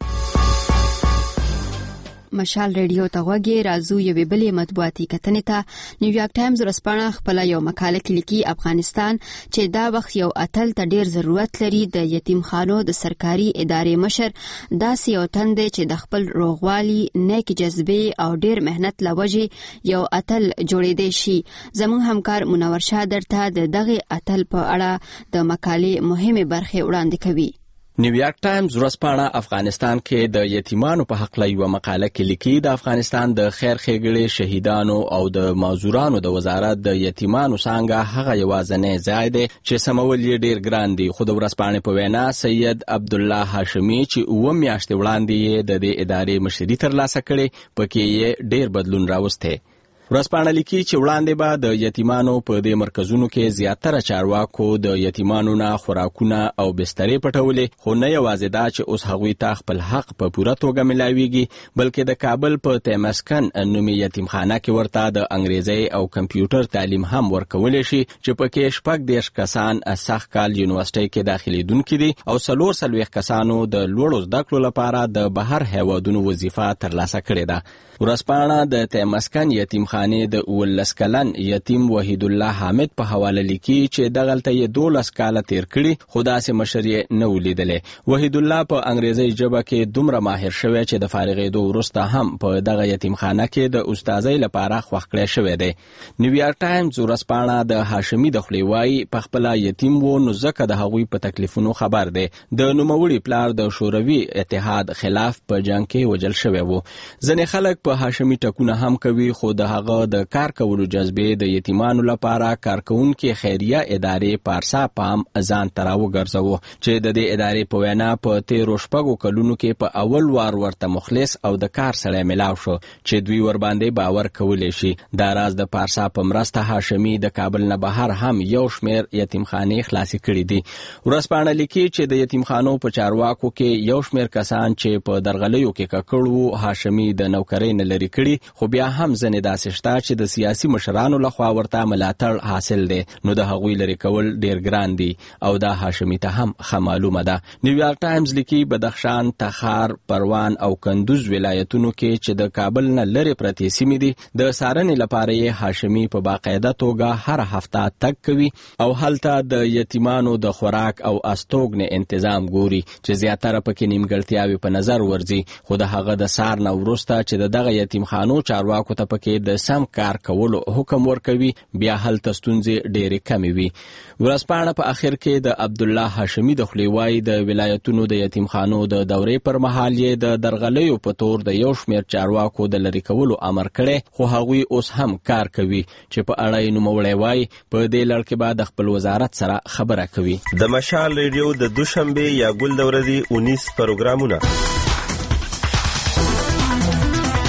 مشال ریډیو ته غوږی رازو یوې بلې مطبوعاتي کتنې ته نیویارک ټایمز ورځپاڼه خپل یو مقاله کې لیکي افغانستان چې دا وخت یو اتل ته ډیر ضرورت لري د یتیمخانو د سرکاري ادارې مشر داسې یو تن دی چې د خپل روغوالي نیک جذبې او ډیر مهنت لوجې یو اتل جوړېدی شي. زموږ همکار منور شاه درته د دغه اتل په اړه د مقالې مهمه برخه وړاندې کوي. نیویارک ټایمز ورځپاڼه افغانستان کې د یتیمانو په حق یو مقاله کې لیکي د افغانستان د خیر ښېګړې شهیدانو او د معذورانو د وزارت د یتیمانو څنګه هغه یوازینی ځای دی چې سمول یې ډیر ګران دی. خو د ورځپاڼې په وینا سید عبدالله هاشمي چې 9 میاشتې وړاندې د دې ادارې مشري ترلاسه کړې پکې یې ډیر بدلون راوستی. ورځپاڼه لیکي چې وړاندې به د یتیمانو په دې مرکزونو کې زیاتره چارواکو د یتیمانو نه خوراکونه او بسترې پټولې، خو نه یوازې دا چې اوس هغوی ته خپل حق په پوره توګه ملاویږي بلکې د کابل په تیمسکن نومي یتیمخانه کې ورته د انګریزي او کمپیوټر تعلیم هم ورکولی شي چې پکې 14 کسان سخت کال یونیورسيټي کې داخليدونکي دي او 40 کسانو د لوړو زده کړو لپاره د بهر هیوادونو وظیفه ترلاسه کړې ده. ورځپاڼه د تیمسکن یتیمخانې د 19 کلن یتیم وحید الله حامد په حواله لیکي چې دغلته یې 12 کاله تیر کړي خو داسې مشر یې نه ولیدلې. وحید الله په انګریزي ژبه کې دومره ماهر شوی چې د فارغېدو وروسته هم په دغه یتیمخانه کې د استادۍ لپاره خوښ کړی شوی دی. نیویارک ټایمز ورځپاڼه د هاشمي د خولې وایي په خپل یتیم و نو ځکه د هغوی په تکلیفونو خبر دی. د نوموړي پلار د شوروي اتحاد خلاف په جنگ کې وژل شوی و. ځینې خلک په هاشمي ټکونه هم کوي خو د هغه د کار کولو جذبې د یتیمانو لپاره کارکونکو خیریه ادارې پارسا پام ځان تراو ګرځاوه چې د دې ادارې په وینا په 13 کلونو کې په اول وار ورته مخلص او د کار سره ملاو شو چې دوی ور باندې باور کولای شي. دا راز د پارسا په مرسته هاشمي د کابل نه بهر هم یو شمیر یتیمخانې خلاصې کړې دي. ورځپاڼه لیکي چې د یتیمخانو په چارواکو کې یو شمیر کسان چې په درغلیو کې ککړو هاشمي د نوکرۍ نه لري کړي خو بیا هم ځنې داسې شته چې د سیاسي مشرانو لخوا ورته ملاتړ حاصل دی نو د هغوی لري کول ډیر ګران دي او دا هاشمي ته هم ښه معلومه ده. نیویارک ټایمز لیکي بدخشان، تخار، پروان او کندوز ولایتونو کې چې د کابل نه لرې پرتې سیمې دي د څارنې لپاره یې هاشمي په باقاعده توګه هر هفته تګ کوي او هلته د یتیمانو د خوراک او استوګنې تنظیم ګوري چې زیاتره پکې نیمګړتیاوې په نظر ورځي خو د هغه د سار نه وروسته چې دغه یتیمخانو چارواکو ته پکې د سم کار کولو حکم ورکوي بیا هلته ستونزې ډېرې کمې وي. ورځپاڼه په اخر کې د عبدالله هاشمي د خولې وایي د ولایتونو د یتیمخانو د دورې پر مهال یې د درغلیو په تور د یو شمېر چارواکو د لرې کولو امر کړی خو هغوی اوس هم کار کوي چې په اړه یې نوموړی وایي په دې لړ کې به د خپل وزارت سره خبره کوي. د مشال ریډیو د دوشنبې یا ګل د ورځې 19 پروګرامونه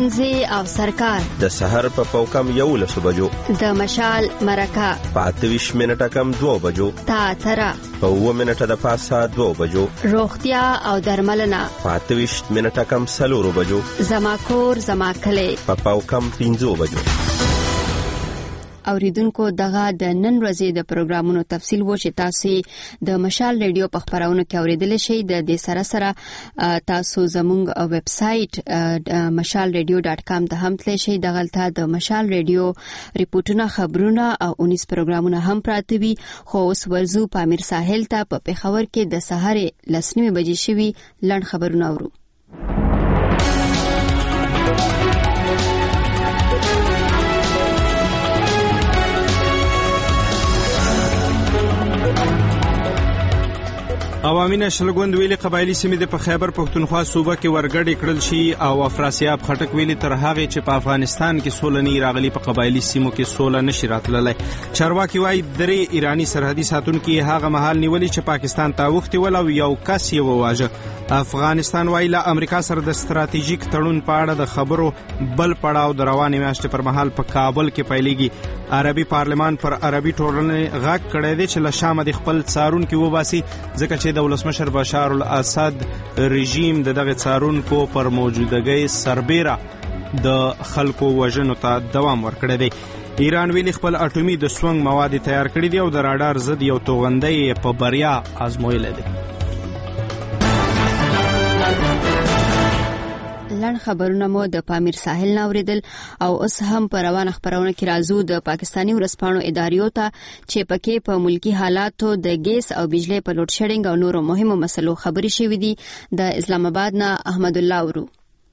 ښوونځي او سرکار د سحر په پوکم 11 بجو د مشال مرکه په 28 منټه کم 2 بجو تا ترا په 2 منټه د پاسه 2 بجو روغتیا او درملنه په 28 منټه کم 4 بجو زما کور زما کلی په پوکم 15 بجو. اوریدونکو دغه د نن ورځې د پروګرامونو تفصیل و چې تاسو د مشال ریډیو په خبرونو کې اوریدل شئ. د دې سره تاسو زموږ ویب سټ mashalradio.com ته هم تللی شئ. دغلته د مشال ریډیو ریپورتونه خبرونه او 19 پروګرامونه هم پراته وي. خو اوس ورزو پامیر ساحل ته په پېښور کې د سحر 10 بجې شوي لړ خبرونه اورو. عوامي نشل ګوند ویلي قبایلی سیمې د خیبر پښتونخوا صوبه کې ورګډ کړل شي او افراسیاب خټک ویلي تر هغه چې په افغانستان کې سولنی راغلي په قبایلی سیمو کې سوله نشي راتللی. چارواکي وايي درې ایرانی سرحدي ساتونکو هغه مهال نیولې چې پاکستان ته وختي ول او یو کس یې وواژه. افغانستان وايي له امریکا سره د ستراتیژیک تړون په اړه د خبرو بل پړاو د روانې میاشتې پر مهال په کابل کې پیلېږي. عربي پارلمان پر عربي ټولنې غږ کړی دی چې له شامه د خپل څارونکو وباسي ځکه چې د ولسمشر بشار الاسد رژیم دغه څارونکو پر موجودګۍ سربېره د خلکو وژنو ته دوام ورکړی دی. ایران ویلي خپل اټومي د سونګ مواد تیار کړی دی او د راډار ضد یو توغندۍ په بریا آزمویلی دی. لړ خبرونه مو د پامیر ساحل نه اوریدل او اوس هم په روانه خبرونه کې راځو د پاکستاني ورځپاڼو اداریو ته چې پکې په ملکی حالاتو د ګیس او بجلی په لوډ شیډینګ او نورو مهمو مسلو خبرې شوې دي. د اسلام آباد نه احمد الله ورو.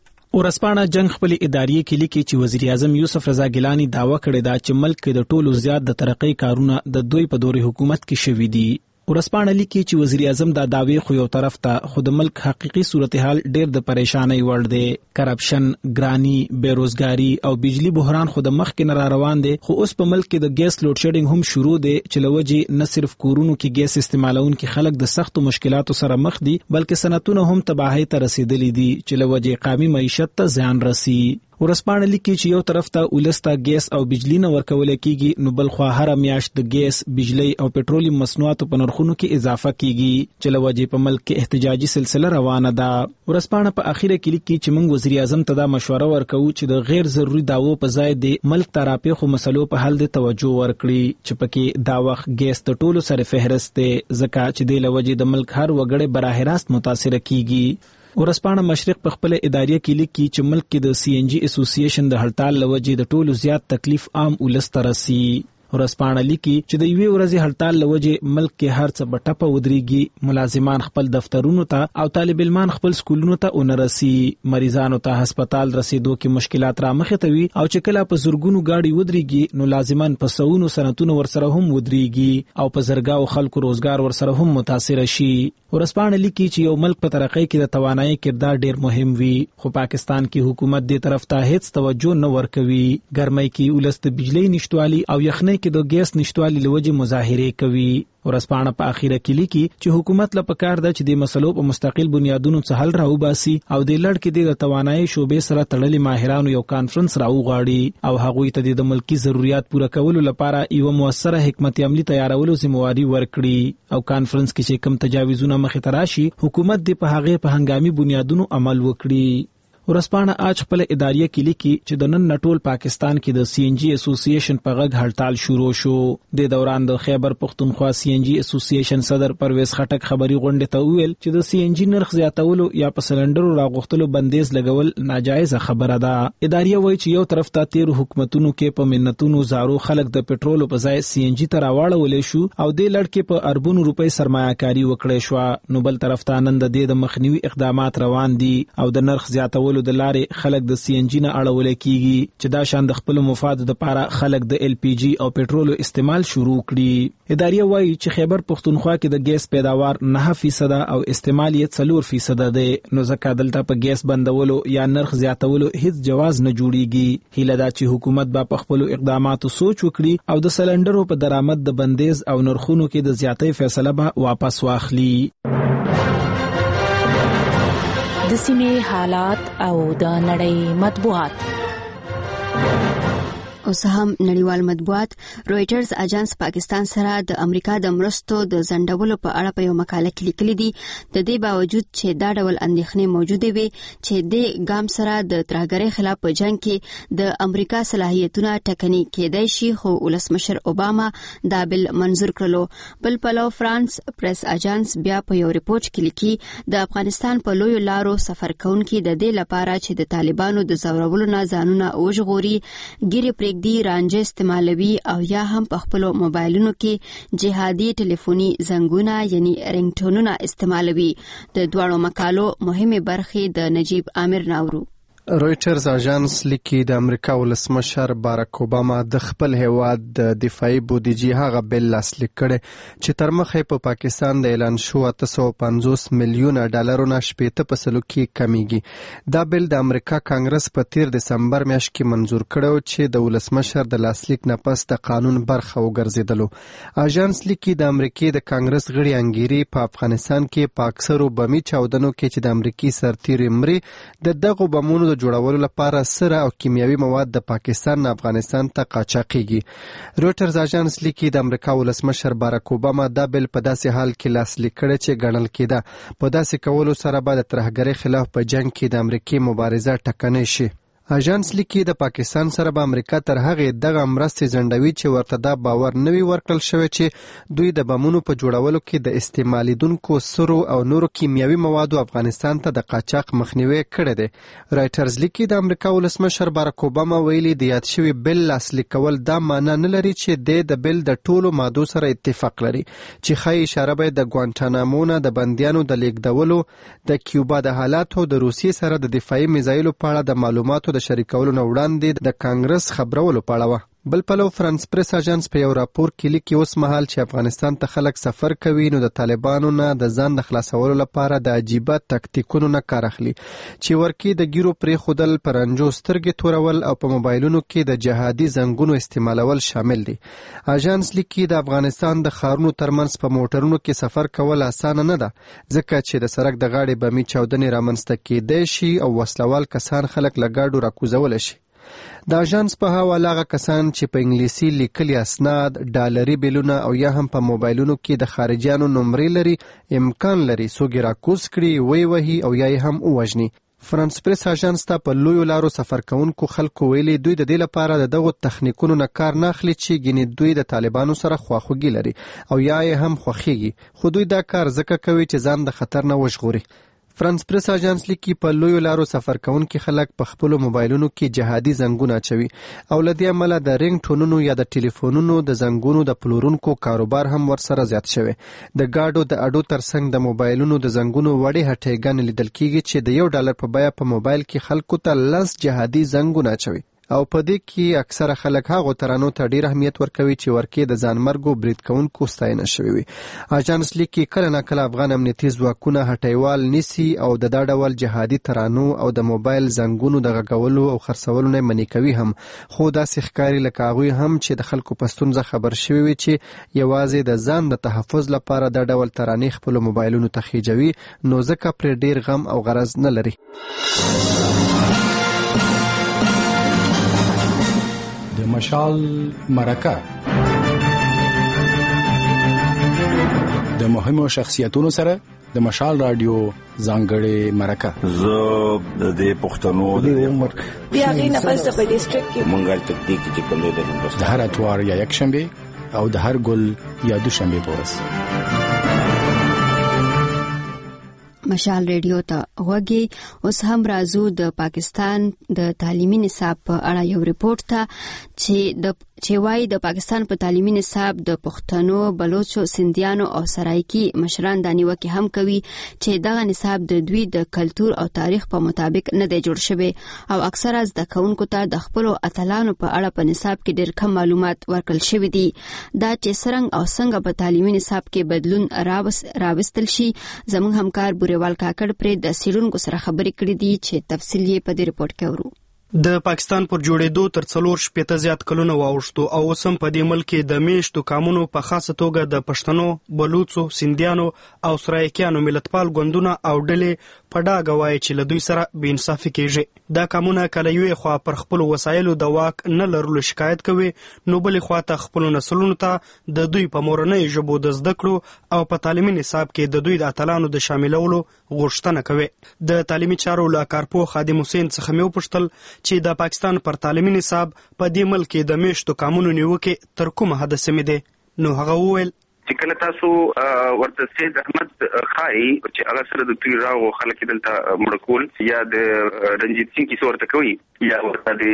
ورځپاڼه جنگ خپل ادارې کې لیکي چې وزیر اعظم یوسف رضا ګیلانی دعوه کړې ده چې ملک کې د ټولو زیات د ترقۍ کارونه د دوی په دورې حکومت کې شوي دي. ورځپاڼه لیکي چې وزیر اعظم دا دعوی خو یو طرف ته خود ملک حقيقي صورتحال ډېر د پریشانۍ وړ دی. کرپشن، ګرانی، بیروزګاری او بجلی بحران خو د مخ کې نه روان دي. خو اوس په ملک کې د ګیس لوډ شیډینګ هم شروع دی چې لوجه نه صرف کورونو کې ګیس استعمالونکو خلک د سختو مشکلاتو سره مخ دي بلکې صنعتونه هم تباہی ته رسیدلي دي چې لوجه قومي معیشت ته زیان رسي. ورځپاڼه لیکي چې یو طرف ته ولستا ګیس او بجلی نه ورکول کیږي نو بل خو هر میاشت د ګیس، بجلی او پټرولیم مصنوعاتو په نرخونو کې اضافه کیږي چې لوجه په ملک کې احتجاجي سلسله روانه ده. ورځپاڼه په اخیره کې لیکي چې موږ وزیر اعظم ته دا مشوره ورکوو چې د غیر ضروري داوو په ځای د ملک تراپیخو مسلو په حل د توجه ورکړي چې پکې دا وخت ګیس ته ټولو سره فهرست دی ځکه چې د لوجه د ملک هر وګړي براه راست متاثر کیږي. ورځپاڼه مشرق په خپل ادارې کې لیکي چې ملک کې د سی ان جی اسوسییشن د هړتال لوجه د ټولو زیات تکلیف عام ولست رسي. ورځپاڼه لیکي چې د یوې ورځې هړتال لوجه ملک کې هر څه بټپه ودرېږي، ملازمان خپل دفترونو ته او طالب علمان خپل سکولونو ته ونرسي، مریضانو ته هسپتال رسیدو کې مشکلات را مخې ته وي او چې کله په زورګونو گاډي ودرېږي نو لازمان په سونو صنعتونو ورسره هم ودرېږي او په زرګاو خلکو روزګار ورسره هم متاثر شي. ورځپاڼه لیکي چې یو ملک په ترقۍ کې د توانایي کردار ډیر مهم وي خو پاکستان کې حکومت دې طرف ته هیڅ توجه نه ورکوي. ګرمۍ کې ولست بجلی نشټوالي او یخنۍ کې د ګیس نشټوالي لوجه مظاهره کوي. ورځپاڼه په اخیره کې لیکي چې حکومت له پکار ده چې د مسلو په مستقل بنیادونو څخه حل راوباسي او د لړ کې د توانایي شوبې سره تړلې ماهرانو یو کانفرنس راوغاړي او هغوی ته د ملکی ضرورت پوره کولو لپاره یو موثره حکمت عملی تیارولو ذمہواری ورکړي او کانفرنس کې چې کم تجاویزونه مخې ته راشي حکومت د په هغه په هنګامي بنیادونو عمل وکړي. ورځپاڼه اج خپل ادارې کې لیکي چې د نن نټول پاکستان کې د سی ان جی اسوسییشن په غږ هړتال شروع شو. د دوران د خیبر پښتونخوا سی ان جی اسوسییشن صدر پرویز خټک خبري غونډه ته ویل چې د سی ان جی نرخ زیاتولو یا په سلندرو راغښتلو بندیز لګول ناجایز خبره ده. ادارې وایي چې یو طرف ته تیر حکومتونو کې په مننتونو زارو خلک د پټرولو په ځای سی ان جی ته راوړل شو او د لړ کې په اربونو روپۍ سرمایه‌کاري وکړې شو نو بل طرف ته نن د مخنیوي اقدامات روان دي او د نرخ زیاتولو د لارې خلک د سی ان جی نه اړول کیږي چې دا شان د خپل مفاد د لپاره خلک د ال پی جی او پټرولو استعمال شروع کړي. ادارې وایي چې خیبر پښتونخوا کې د ګیس پیداوار 9% او استعمال یې 4% دی نو ځکه دلته په ګیس بندولو یا نرخ زیاتولو هیڅ جواز نه جوړیږي. هیله ده چې حکومت به په خپل اقداماتو سوچ وکړي او د سلندرو په درآمد د بندیز او نرخونو کې د زیاتې فیصله به واپس واخلي. د سیمې حالات او د نړۍ مطبوعات. اوس هم نړیوال مطبوعات. رويټرز اژانس پاکستان سره د امریکا د مرستو د ځنډولو په اړه په یو مقاله کې لیکلي دي د دې باوجود چې دا ډول اندېښنې موجوده وي چې د ګام سره د ترهګرۍ خلاف په جنگ کې د امریکا صلاحیتونه ټکني کېدای شي، خو ولسمشر اوباما دا بل منظور کړلو. بل پلو فرانس پریس اژانس بیا په یو ریپورت کې لیکي د افغانستان په لویو لارو سفر کوونکي د دې لپاره چې د طالبانو د زورولو نه ځانونه وژغوري ګيري دی رانجه استعمالوي او یا هم په خپل موبایلونو کې جهادي ټلیفوني زنګونه یعنی رینګټونونه استعمالوي. د دوړو مقالو مهمه برخې د نجیب عامر ناورو. رويټرز اژانس لیکي د امریکا ولسمشر باراک اوباما د خپل هیواد د دفاعي بودیجې هغه بل لاسلیک کړي چې تر مخه په پاکستان د اعلان شو 850 میلیون ډالرونه 80% کې کمیږي. دا بل د امریکا کانګرس په 13 دسمبر میاشت کې منزور کړو چې د ولسمشر د لاسلیک نه پس د قانون برخه وګرځیدلو. اژانس لیکي د امریکای د کانګرس غړي انګيري په افغانستان کې په اکثرو بمي چاودنو کې چې د امریکای سرتیري مري د دغه بمونو جوړولو لپاره سره او کیمیاوي مواد د پاکستان نه افغانستان ته قاچاقېږي. رويټرز اژانس لیکي د امریکا ولسمشر باراک اوباما دا بل په داسې حال کې لاسلیک کړی چې ګڼل کېده په داسې کولو سره به د ترهګرۍ خلاف په جنگ کې د امریکای مبارزه ټکنۍ شي. اژانس لیکي د پاکستان سره به امریکا تر هغه دغه مرستې ځنډوي چې ورته دا باور نوي ورکړل شوی چې دوی د بمونو په جوړولو کې د استعمالیدونکو سرو او نورو کیمیاوي موادو افغانستان ته د قاچاق مخنیوي کړی دی. رایټرز لیکي د امریکا ولسمشر باراک اوباما ویلي د یاد شوی بل لاسلیک کول دا معنی نه لري چې د بل د ټولو مادو سره اتفاق لري چې خای اشاره به د ګوانټانامو نه د بنديانو د لیږدولو، د کیوبا د حالاتو، د روسیې سره د دفاعي میزایلو په اړه د معلوماتو د شریکولو نه وړاندې د کانګرس خبرولو په اړه. بل پلو فرانس پریس اژانس په یو راپور کې لیکي اوس مهال چې افغانستان ته خلک سفر کوي نو د طالبانو نه د ځان د خلاصولو لپاره د عجیبه تکتیکونو نه کار اخلي چې ورکی د ګیرو پرې خودل پرنجو سترګې تورول او په موبایلونو کې د جهادي زنګونو استعمالول شامل دي. اژانس لیکي د افغانستان د ښارونو ترمنځ په موټرونو کې سفر کول اسانه نه ده ځکه چې د سړک د غاړې بمي چاودنې رامنځته کېدای شي او وسلوال کسان خلک له ګاډو راکوزول شي. د اژانس په حواله هغه کسان چې په انګلیسي لیکلي اسناد، ډالري بیلونه او یا هم په موبایلونو کې د خارجيانو نمرې لري امکان لري څوک راکوز کړي وهي او یا هم ووژني. فرانس پریس اژانس ته په لویو لارو سفر کوونکو خلکو ویلي دوی د دې لپاره د دغو تخنیکونو نه کار نه اخلي چې ګینې دوی د طالبانو سره خواخوږي لري او یا هم خوښیږي، خو دوی دا کار ځکه کوي چې ځان د خطر نه وژغوري. فرانس پریس اژانس لیکي په لویو لارو سفر کوونکي خلک په خپل موبایلونو کې جهادي زنګونه اچوي او لدې عمله د رینګ ټونونو یا د ټلیفونونو د زنګونو د پلورونکو کاروبار هم ورسره زیات شوی. د گاډو د اډو ترڅنګ د موبایلونو د زنګونو وړې هټېګان لیدل کیږي چې د $1 په بیه په موبایل کې خلکو ته 10 جهادي زنګونه اچوي او په دې کې اکثره خلک هغه ترانو ته ډیر اهمیت ورکوي چې ورکه د ځانمرګو برید کوونکو ستاینه شوی وي. اژانس لیکي کله نه کله افغان امنیتي ځواکونه هټیوال نیسي او د دا ډول جهادي ترانو او د موبایل زنګونو د غږولو او خرڅولو نه منې کوي هم، خو داسې ښکاري لکه هغوی هم چې د خلکو په ستونزه خبر شوي وي چې یوازې د ځان د تحفظ لپاره دا ډول ترانې خپل موبایلونو ته خېجوي نو ځکه پرې ډیر غم او غرض نه لري. مشال مرکه د مهمو شخصیتونو سره د مشال رادیو ځانګړې مرکه زه د دې پښتنو د عمر بیا غي نه پس په ډیسټریکټ کې مونږه تکتیک چې کوم د هندوستان د هر اتوار یا یک شنبه او د هر ګل یا دوشنبه په ورځ مشال ریډیو ته غوږی. اوس هم راځو د پاکستان د تعلیمي نصاب په اړه یو ریپورت ته چې وايي د پاکستان په تعلیمي نصاب د پښتنو، بلوچو، سندیانو او سرایکی مشران د نیوکه هم کوي چې دغه نصاب د دوی د کلچر او تاریخ په مطابق نه دی جوړ شوی او اکثره زده کوونکو ته د خپل اتلانو په اړه په نصاب کې ډېر کم معلومات ورکړل شوی دي. دا چې څنګه او څنګه په تعلیمي نصاب کې بدلون راوستل شي زموږ همکار بوريوال کاکړ پرې د سیرونکو سره خبرې کړې دي چې تفصیل یې په دې ریپورت کې ورو. د پاکستان پر جوړېدو تر 4 زیات کلونه واوښتو او اوس هم په دې ملک کې د میشتو قومونو په خاصه توګه د پښتنو، بلوڅو، سیندیانو او سرایکیانو ملتپال ګوندونه او ډلې په ډاګه وایي چې له دوی سره بې انصافي کېږي. دا قومونه کله یوې خوا پر خپلو وسایلو د واک نه لرلو شکایت کوي، نو بلې خوا ته خپلو نسلونو ته د دوی په مورنیو ژبو د زده کړو او په تعلیمي نصاب کې د دوی د اتلانو د شاملولو غوښتنه کوي. د تعلیمي چارو له کارپوه خادم حسین څخه مې وپوښتل چې د پاکستان پر تعلیمي نصاب په دې ملک کې د میشتو قومونو نیوکې تر کومه حده سمې دي. نو هغه وویل چې کله تاسو ورته سید احمد خای چې هغه سره د توی راو خلک دلته مړکول یا د رنجیت سنگ کیسه ورته کوي یا ورته د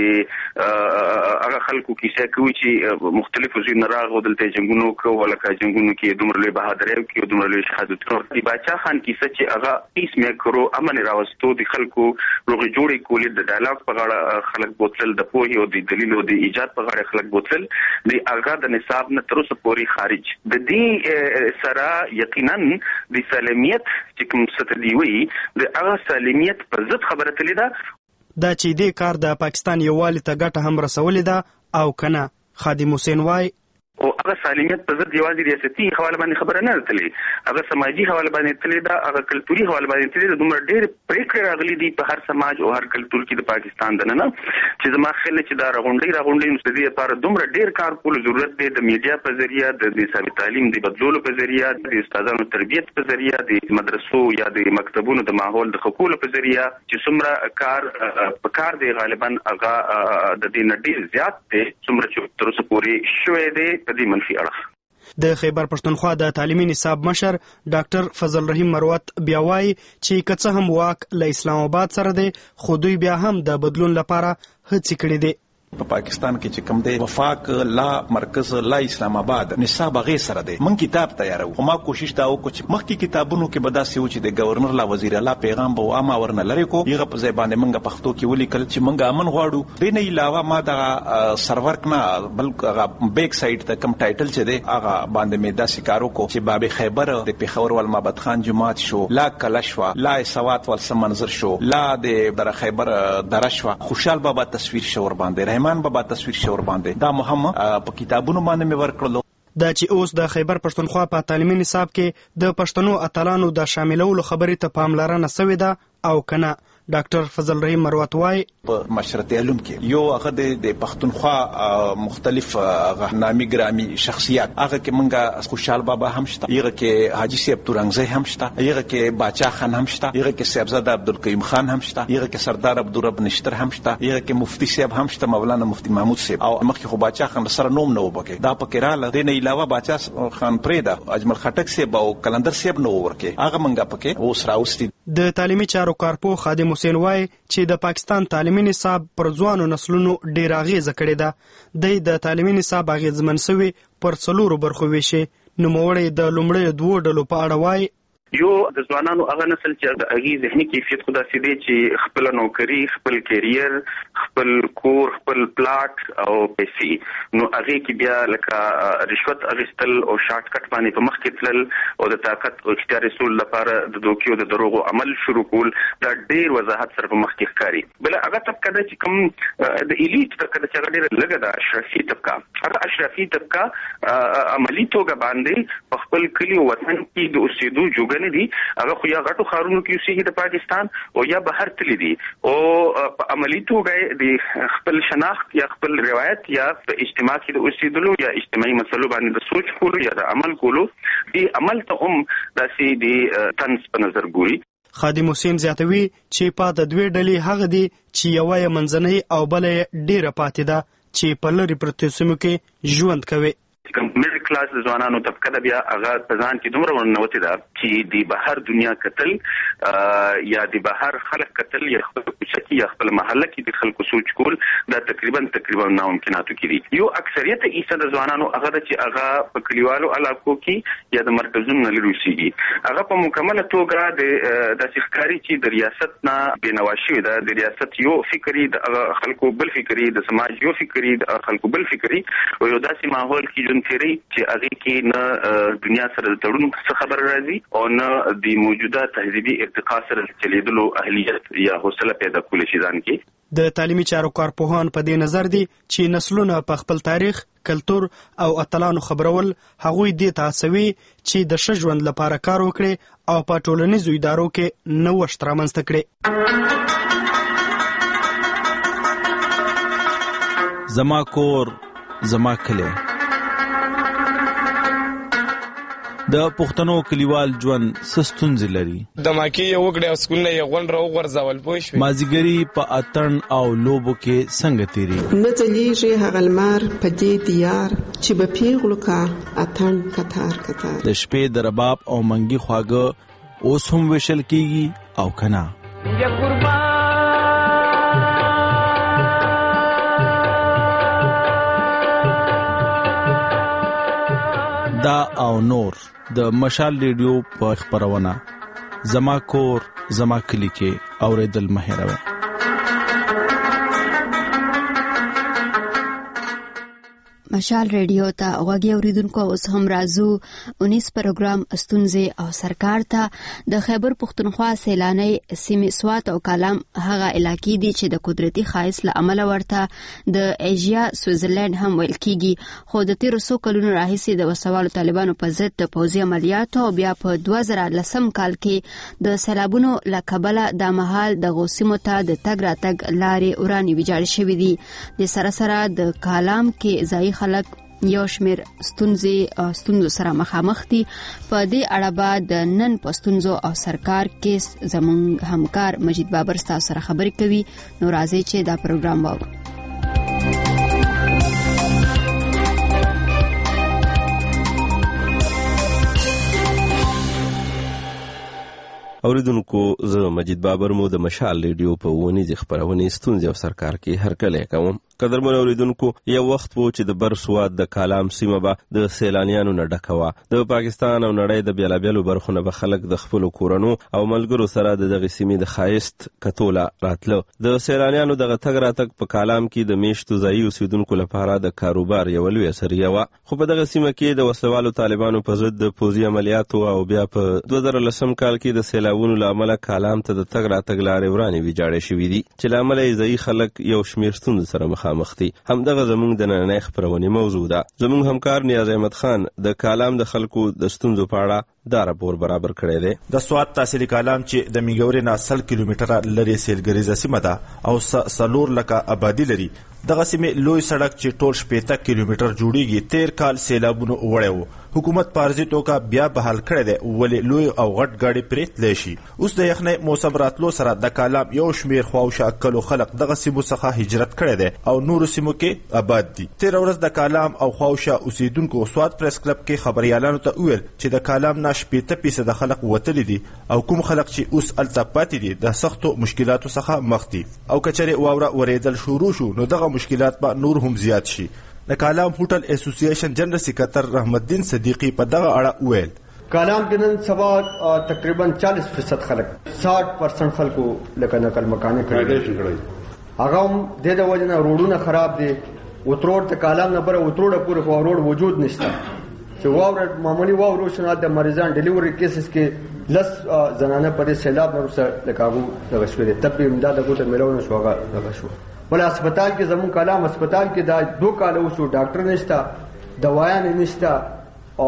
هغه خلکو کیسه کوي چې مختلفو ځینو راغو دلته جنگونو کو ولکه جنگونو کې دومره لوی بهادرۍ کې دومره لوی شهادتونه ورته باچا خان کیسه چې هغه پیس میکرو امن راوستو د خلکو روغ جوړې کولې د ډایلاګ په غاړه خلک بوتل د پوهې او د دلیل او د ایجاد په غاړه خلک بوتل د هغه د نصاب نه تر اوسه پورې خارج د دې سره یقینا د سالمیت چې کوم څه دی وی د هغه سالمیت په ضد خبره تللی ده دا چې دې کار د پاکستان یووالي ته ګټه هم رسولې ده او کنه. خادم حسین وای او هغه سالمیت په ضد یوازې ریاستي حواله باندې خبره نه تللی، هغه سماجی حواله باندې تللی ده، هغه کلتوري حواله باندې تللی ده. دومره ډېر پریکړې راغلي دي په هر سماج او هر کلتور کې د پاکستان دننه چې زما خیال چې دا راغونډي نو د دې لپاره دومره ډېر کار کول ضرورت دی د میډیا په ذریعہ د نصابي تعلیم د بدلولو په ذریعہ د استادانو تربیت په ذریعہ د مدرسو یا د مکتبونو د ماحول د خپلولو په ذریعہ چې څومره کار دی غالبا هغه د دې نه ډېر زیات دی څومره چې تر اوسه پورې شوی دی په دې منفي اړخ. د خیبر پښتونخوا د تعلیمي نصاب مشر ډاکټر فضل رحیم مروت بیا وایي چې که څه هم واک له اسلام آباد سره دی خو دوی بیا هم د بدلون لپاره هڅې کړې دي. په پاکستان کې چې کوم دی وفاق لا مرکز لا اسلام آباد نصاب غي سره دی من کتاب تیارو خو ما کوشش دا وکړ چې مخکې کتابونو کې به دا سوي چې د گورنر لا وزیر الله پیغام به عامه ورنه لري کو یغه په ځای باندې منګه پښتو کې ولیکل چې منګه امن غواړو. دې نه علاوه ما دا سرور نه بلکې بیک سایډ ته کم ټایټل چې دی هغه باندې مې دا سکارو کو چې باب خیبر د پیښور ول مابد خان جماعت شو، لا کلشوا، لا سوات ول سمنظر شو، لا د در خیبر درشوا، خوشحال بابا تصویر شور باندې بابا تصویر شور باندې دا مهم په کتابونو باندې مې ورکړلو. دا چې اوس د خیبر پښتونخوا په تعلیمي نصاب کې د پښتنو اتلانو د شاملولو خبرې ته پاملرنه شوې ده او کنه. ډاکټر فضل رحیم مروت وای په مشرتي علوم کې یو هغه د پښتونخوا مختلف نامي ګرامي شخصیت هغه کې منګه خوشحال بابا هم شته، هغه کې حاجی صاحب تورنګزی هم شته، هغه کې باچا خان هم شته، هغه کې صاحبزاده عبدالقیوم خان هم شته، هغه کې سردار عبدالرب نشتر هم شته، هغه کې مفتی صاحب هم شته، مولانا مفتی محمود صاحب او مخکې خو باچا خان سره نوم نه وبکه دا پکې رااله. د نه علاوه باچا خان پرېدا اجمل خټک صاحب او کلندر صاحب نو ورکه هغه منګه پکې اوس راوستي. د تعلیمي چارو کارپوه خادم حسین وای چې د پاکستان تعلیمي نصاب پر ځوانو نسلونو ډېر اغیزه کړې ده. د تعلیمي نصاب اغیزمن شوی پر 4 برخو ویشي. نوموړی د لومړی 2 ډلو په اړه وای یو د ځوانانو هغه نسل چې د هغې ذهني کیفیت خو داسې دی چې خپله نوکري، خپل کیریر، خپل کور، خپل پلاټ او پیسې نو هغې کې بیا لکه رشوت اخیستل او شارټ کټ باندې په مخکې تلل او د طاقت او اختیار رسول لپاره د دوکې او د دروغو عمل شروع کول دا ډېر وضاحت سره په مخکې ښکاري. بله هغه طبقه ده چې کوم د ایلیټ طبقه ده چې هغه ډېره لږه ده اشرافي طبقه. هغه اشرافي طبقه عملي توګه باندې په خپل کلي او وطن کې د اوسېدو جوګه دي هغه خو یا غټو ښارونو کې اوسېږي د پاکستان او یا بهر تللی دي او په عملي توګه د خپل شناخت یا خپل روایت یا په اجتماع کې د اوسېدلو یا اجتماعي مسلو باندې د سوچ کولو یا د عمل کولو دی عمل ته هم داسې د طنز په نظر ګوري. خادم حسین زیاتوي چې پاته 2 ډلې هغه دي چې یوه یې منځنۍ او بله یې ډېره پاتې ده چې په لرې پرتو سیمو کې ژوند کوي. میډل کلاس د ځوانانو طبقه ده بیا هغه په ځان کې دومره ورننوتې ده چې د بهر دنیا کتل یا د بهر خلک کتل یا خپل کوڅه کې یا خپل محله کې د خلکو سوچ کول دا تقریبا ناممکناتو کې دي. یو اکثریت ایسه د ځوانانو هغه ده چې هغه په کلیوالو علاقو کې یا د مرکزونو نه لرې اوسېږي. هغه په مکمله توګه داسې ښکاري چې د ریاست نه بېنوا شوې ده. د ریاست یو فکري د خلکو بل فکري، د سماج یو فکري، د خلکو بل فکري او یو داسې ماحول کې ژوند کوي چې هغې کې نه دنیا سره د تړون څه خبر راځي او نه د موجوده تهذیبي ارتقا سره چلیدلو اهلیت یا حوصله پیدا کولی شي ځان کې. د تعلیمي چارو کارپوهان په دې نظر دي چې نسلونه په خپل تاریخ، کلتور او اتلانو خبرول هغوی دې ته هڅوي چې د ښه ژوند لپاره کار وکړي او په ټولنیزو ادارو کې نوښت رامنځته کړي. زما کور زما کلی. د پښتنو کلیوال ژوند څه ستونزې لري؟ د ماکي یې وکړې او سکولونه یې غونډ راوغورځول پوه شوې. مازدیګري په اتڼ او لوبو کې څنګه تېرېږي؟ نه ځلیږي هغه لمر په دې دیار چې به پیغلو کا اتڼ کتار کتار. د شپې د رباب او منګي خواږه اوس هم ویشل کېږي او که نه؟ دا او نور د مشال ریډیو په خبرونه زما کور زما کلی کې اوریدل مه هېروئ. مشال ریډیو ته غوږی اوریدونکو، اوس هم راځو 19 پروګرام ستونزې او سرکار ته. د خیبر پښتونخوا سیلاني سیمې سوات او کالام هغه علاقې دي چې د قدرتي ښایست له امله ورته د ایشیا سویټزرلند هم ویل کیږي، خو د تیرو څو کلونو راهیسې د وسوالو طالبانو په ضد د پوځي عملیاتو او بیا په 2010 کال کې د سیلابونو له کبله د مهال دغو سیمو ته د تګ راتګ لارې ورانې ویجاړې شوې دي. د سره سره د کالام کې ځایي خلک یو شمیر ستونزو سره مخامخ دي. په دې اړه به د نن په ستونزو او سرکار کې زموږ همکار مجید بابر ستاسو سره خبرې کوي. نو راځئ چې دا پروګرام واورو. اوریدونکو، زه مجید بابر مو د مشال ریډیو په ونیزې خبرونې ستونزې او سرکار کې هرکلی کوم. قدرمن اوریدونکو، یو وخت و چې د بر سواد د کالام سیمه به د سیلانیانو نه ډکه وه. د پاکستان او نړۍ د بیلابیلو برخو نه به خلک د خپلو کورنو او ملګرو سره د دغې سیمې د ښایست کتوله راتله. د سیلانیانو دغه تګ راتګ په کالام کې د میشتو ځایي اوسیدونکو لپاره د کاروبار یوه لویه سریه وه. خو په دغه سیمه کې د وسلوالو طالبانو په ضد د پوځي عملیاتو او بیا په 2010 کال کې د سیلابونو له امله کالام ته د تګ راتګ لارې ورانې ویجاړې شوې دي، چې له امله یې ځایي خلک یو شمېر ستونزو سره مخامخ دي. همدغه زموږ د نننۍ خپرونې موضوع ده. زموږ همکار نیاز احمد خان د کالام د خلکو د ستونزو په اړه دا راپور برابر کړی دی. د سوات تحصیلي کالام چې د میګورې نه 100 کیلومتره لرې سیلګریزه سیمه ده او 4 لکه آبادي لري. دغه سیمې لوی سړک چې ټول 80 کیلومتر جوړیږي 13 کال سیلابونو وړی و. حکومت پارزي توګه بیا بحال کړی دی، ولې لوی او غټ ګاډي پرې تللی شي. اوس د یخنۍ موسم راتلو سره د کالام یو شمېر خواوشا کلو خلک دغه سیمو څخه هجرت کړی دی او نورو سیمو کې آباد دي. تېره ورځ د کالام او خواوشا اوسیدونکو سوات پریس کلب کې خبریالانو ته وویل چې د کالام نه 80% خلک وتلي دي او کوم خلک چې اوس هلته پاتې دي د سختو مشکلاتو څخه مخ دي، او که چېرې واوره ورېدل شروع شو نو دغه مشکلات به نور هم زیات شي. د کالام هوټل اسوسییشن جنرال سکرټر رحمت الدین صدیقی په دغه اړه وویل: کالام کې نن سبا تقریبا 40% خلک 60% خلکو لکه نقل مکانې کړي، هغه هم د وجه نه روډونه خراب دي. وتروډ ته کالام نه بره وتروډه پورې خو روډ وجود نشته چې واوره معمولی واورو شنه د مریضان ډیلیوري کیسز کې لس زنانه په سیلاب نه ورسره لکاغو دغه شوې طب امداد غوته ملونه شوغه دغه شو. ول هسپتال کې زمون کالام هسپتال کې دا 2 کال وشو، ډاکټر نشته، دوايان نشته، او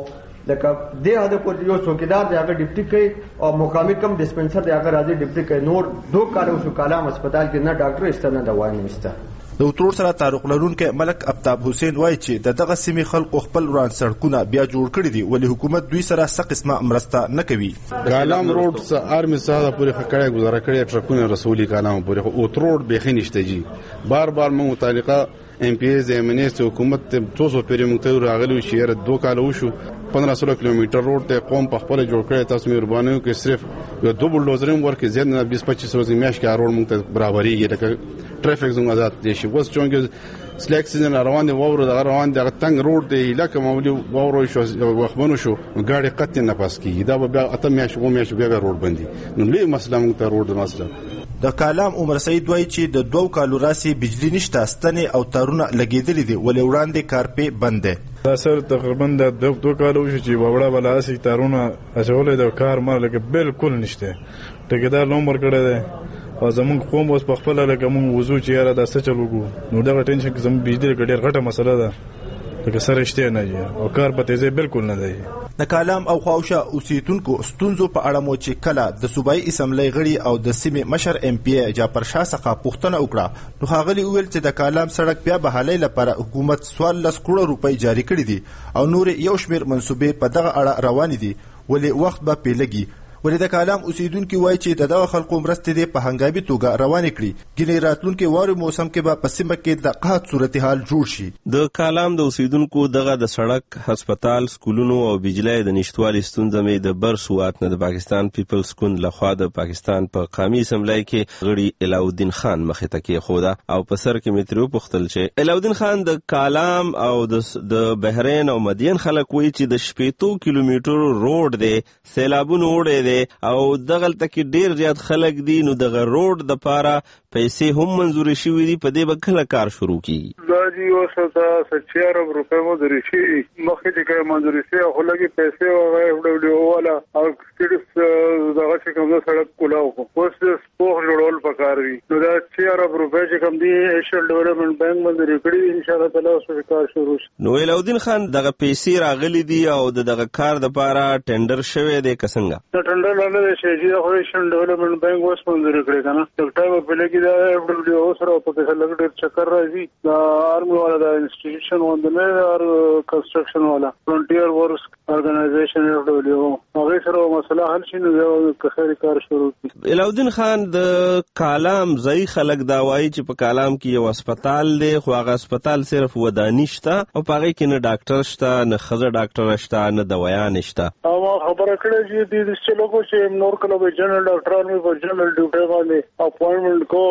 لکه د هغه پر یو څوکیدار دی هغه ډیپټي کوي او مقامي کم ډسپنسر دی هغه راځي ډیپټي کوي. نور 2 کال وشو کالام هسپتال کې نه ډاکټر نشته نه دوايان نشته. د وترور سره تعلق لرونکي ملک افتاب حسین وایي چې دغه سیمې خلکو خپل وران سړکونه بیا جوړ کړي دي، ولې حکومت دوی سره څه قسمه مرسته نه کوي. کالام روډ څخه ارمي ساده پورې خکړې گزاره کړې ټرکونه رسولي کالام پورې او وترور به خنيشته جی بار مو متعلقه ام پی ایز امنیست حکومت ته 200 پیری مختار راغلو شهر 2 کال وشو 1500 کیلومتر روډ ته قوم په خپل جوړ کړی. تاسو مهرباني وکړئ صرف یو ډبل ډوزریم ورکې زیات نه 20-25 ورځې میاشت کې روډ مونږ ته برابرېږي، لکه ټریفیک زموږ آزاد دي شي. وس چونګ سلیک سیزن روان دی وورو د روان دی تنگ روډ دی لکه معمولی وورو شو وخبنو شو ګاډي قط نه پاس کیږي. دا به اته میاشت و میاشت بیا روډ بندي نو لوی مسله مونږ ته روډ مسله. د کالام عمر سعید وایي چې د 2 کالو راسي بجلی نشته، ستنې او تارونه لګېدلې دي، ولې وړاندې کارپې بند دی. دا سر تقریبا د 2 کالو شو چې وړه بل اسې تارونه اچولې د کار مال کې بالکل نشته. ټیکدار نومبر کړی دی او زمونږ قوم اوس په خپل لکه مونږ وضو چې یاره دا څه چل وکړو نو دغه ټینشن کې زموږ بجلی ډېر غټه مسله ده لکه سره شته نه دي او کار په تیزه بالکل نه دی. د کالام او خواوشا اوسیدونکو ستونزو په اړه مو چې کله د صوبایي اسمبلی غړي او د سیمې مشر ایم پی جعفر شاه څخه پوښتنه وکړه نو ښاغلي وویل چې د کالام سړک بیا بحالۍ لپاره حکومت 14 کروڑ روپۍ جاري کړي دي او نور یو شمېر منصوبې په دغه اړه روانې دي ولې وخت به پې لګي. ولې د کالام اوسیدونکو وایي چې دغه خلکو مرستې دې په هنګامي توګه روانې کړي ګینې راتلونکي واري موسم کې به په سیمه کې د قحط صورتحال جوړ شي. د کالام د اوسیدونکو دغه د سړک، هسپتال، سکولونو او بجلی د نشټوالي ستونزه مې د بر سوات نه د پاکستان پیپلز ګوند لخوا د پاکستان په قومي اسمبلی کې غړي علاؤالدین خان مخې ته کېښوده او په سر کې مې ترې وپوښتل چې علاؤالدین خان د کالام او د بحرین او مدین خلک وایي چې د 15 کیلومترو روډ دی سیلابونو وړی دی او دغلته کې ډیر زیات خلک دي نو دغه روډ د پاره پیسې هم منظور شوي دي په دې به کله کار شروع کیږي. دا جی اوس ته 60 روپے منظور شي مخکې چې منظور شي خو لګي پیسې او ډبلیو والا او صرف دغه چې کوم سړک کولاو اوس سپوخ جوړول پکار وي نو دا 60 روپے چې کوم دي ایشل ډیولپمنٹ بانک منظور کړی ان شاء الله تعالی اوس کار شروع شي. نو علاؤالدین خان دغه پیسې راغلي دي او دغه کار د پاره ټندر شوی دی کسنګ ټندر لاله شي چې خو ایشل ډیولپمنٹ بانک اوس منظور کړی کنه د ټایم په لګي دا اف ډبلیو سره په څه لګ ډیر چکر راځي دا آرمي والا دا انسټیټیوشن وندنه او کنسټرکشن والا فرونټیر ورکس ارګنایزیشن اف ډبلیو هغه سره مسله حل شي نو که خیر کار شروع کی. علاؤالدین خان د کالام ځای خلک دا وایي چې په کالام کې یو هسپتال دی خو هغه هسپتال صرف ودانی شته او په هغه کې نه ډاکټر شته نه خزه ډاکټر شته نه دوايان شته. او خبره کړې چې د څه لوګو چې نور کله به جنرال ډاکټرانو په جنرال ډیوټي باندې اپوینټمنٹ کو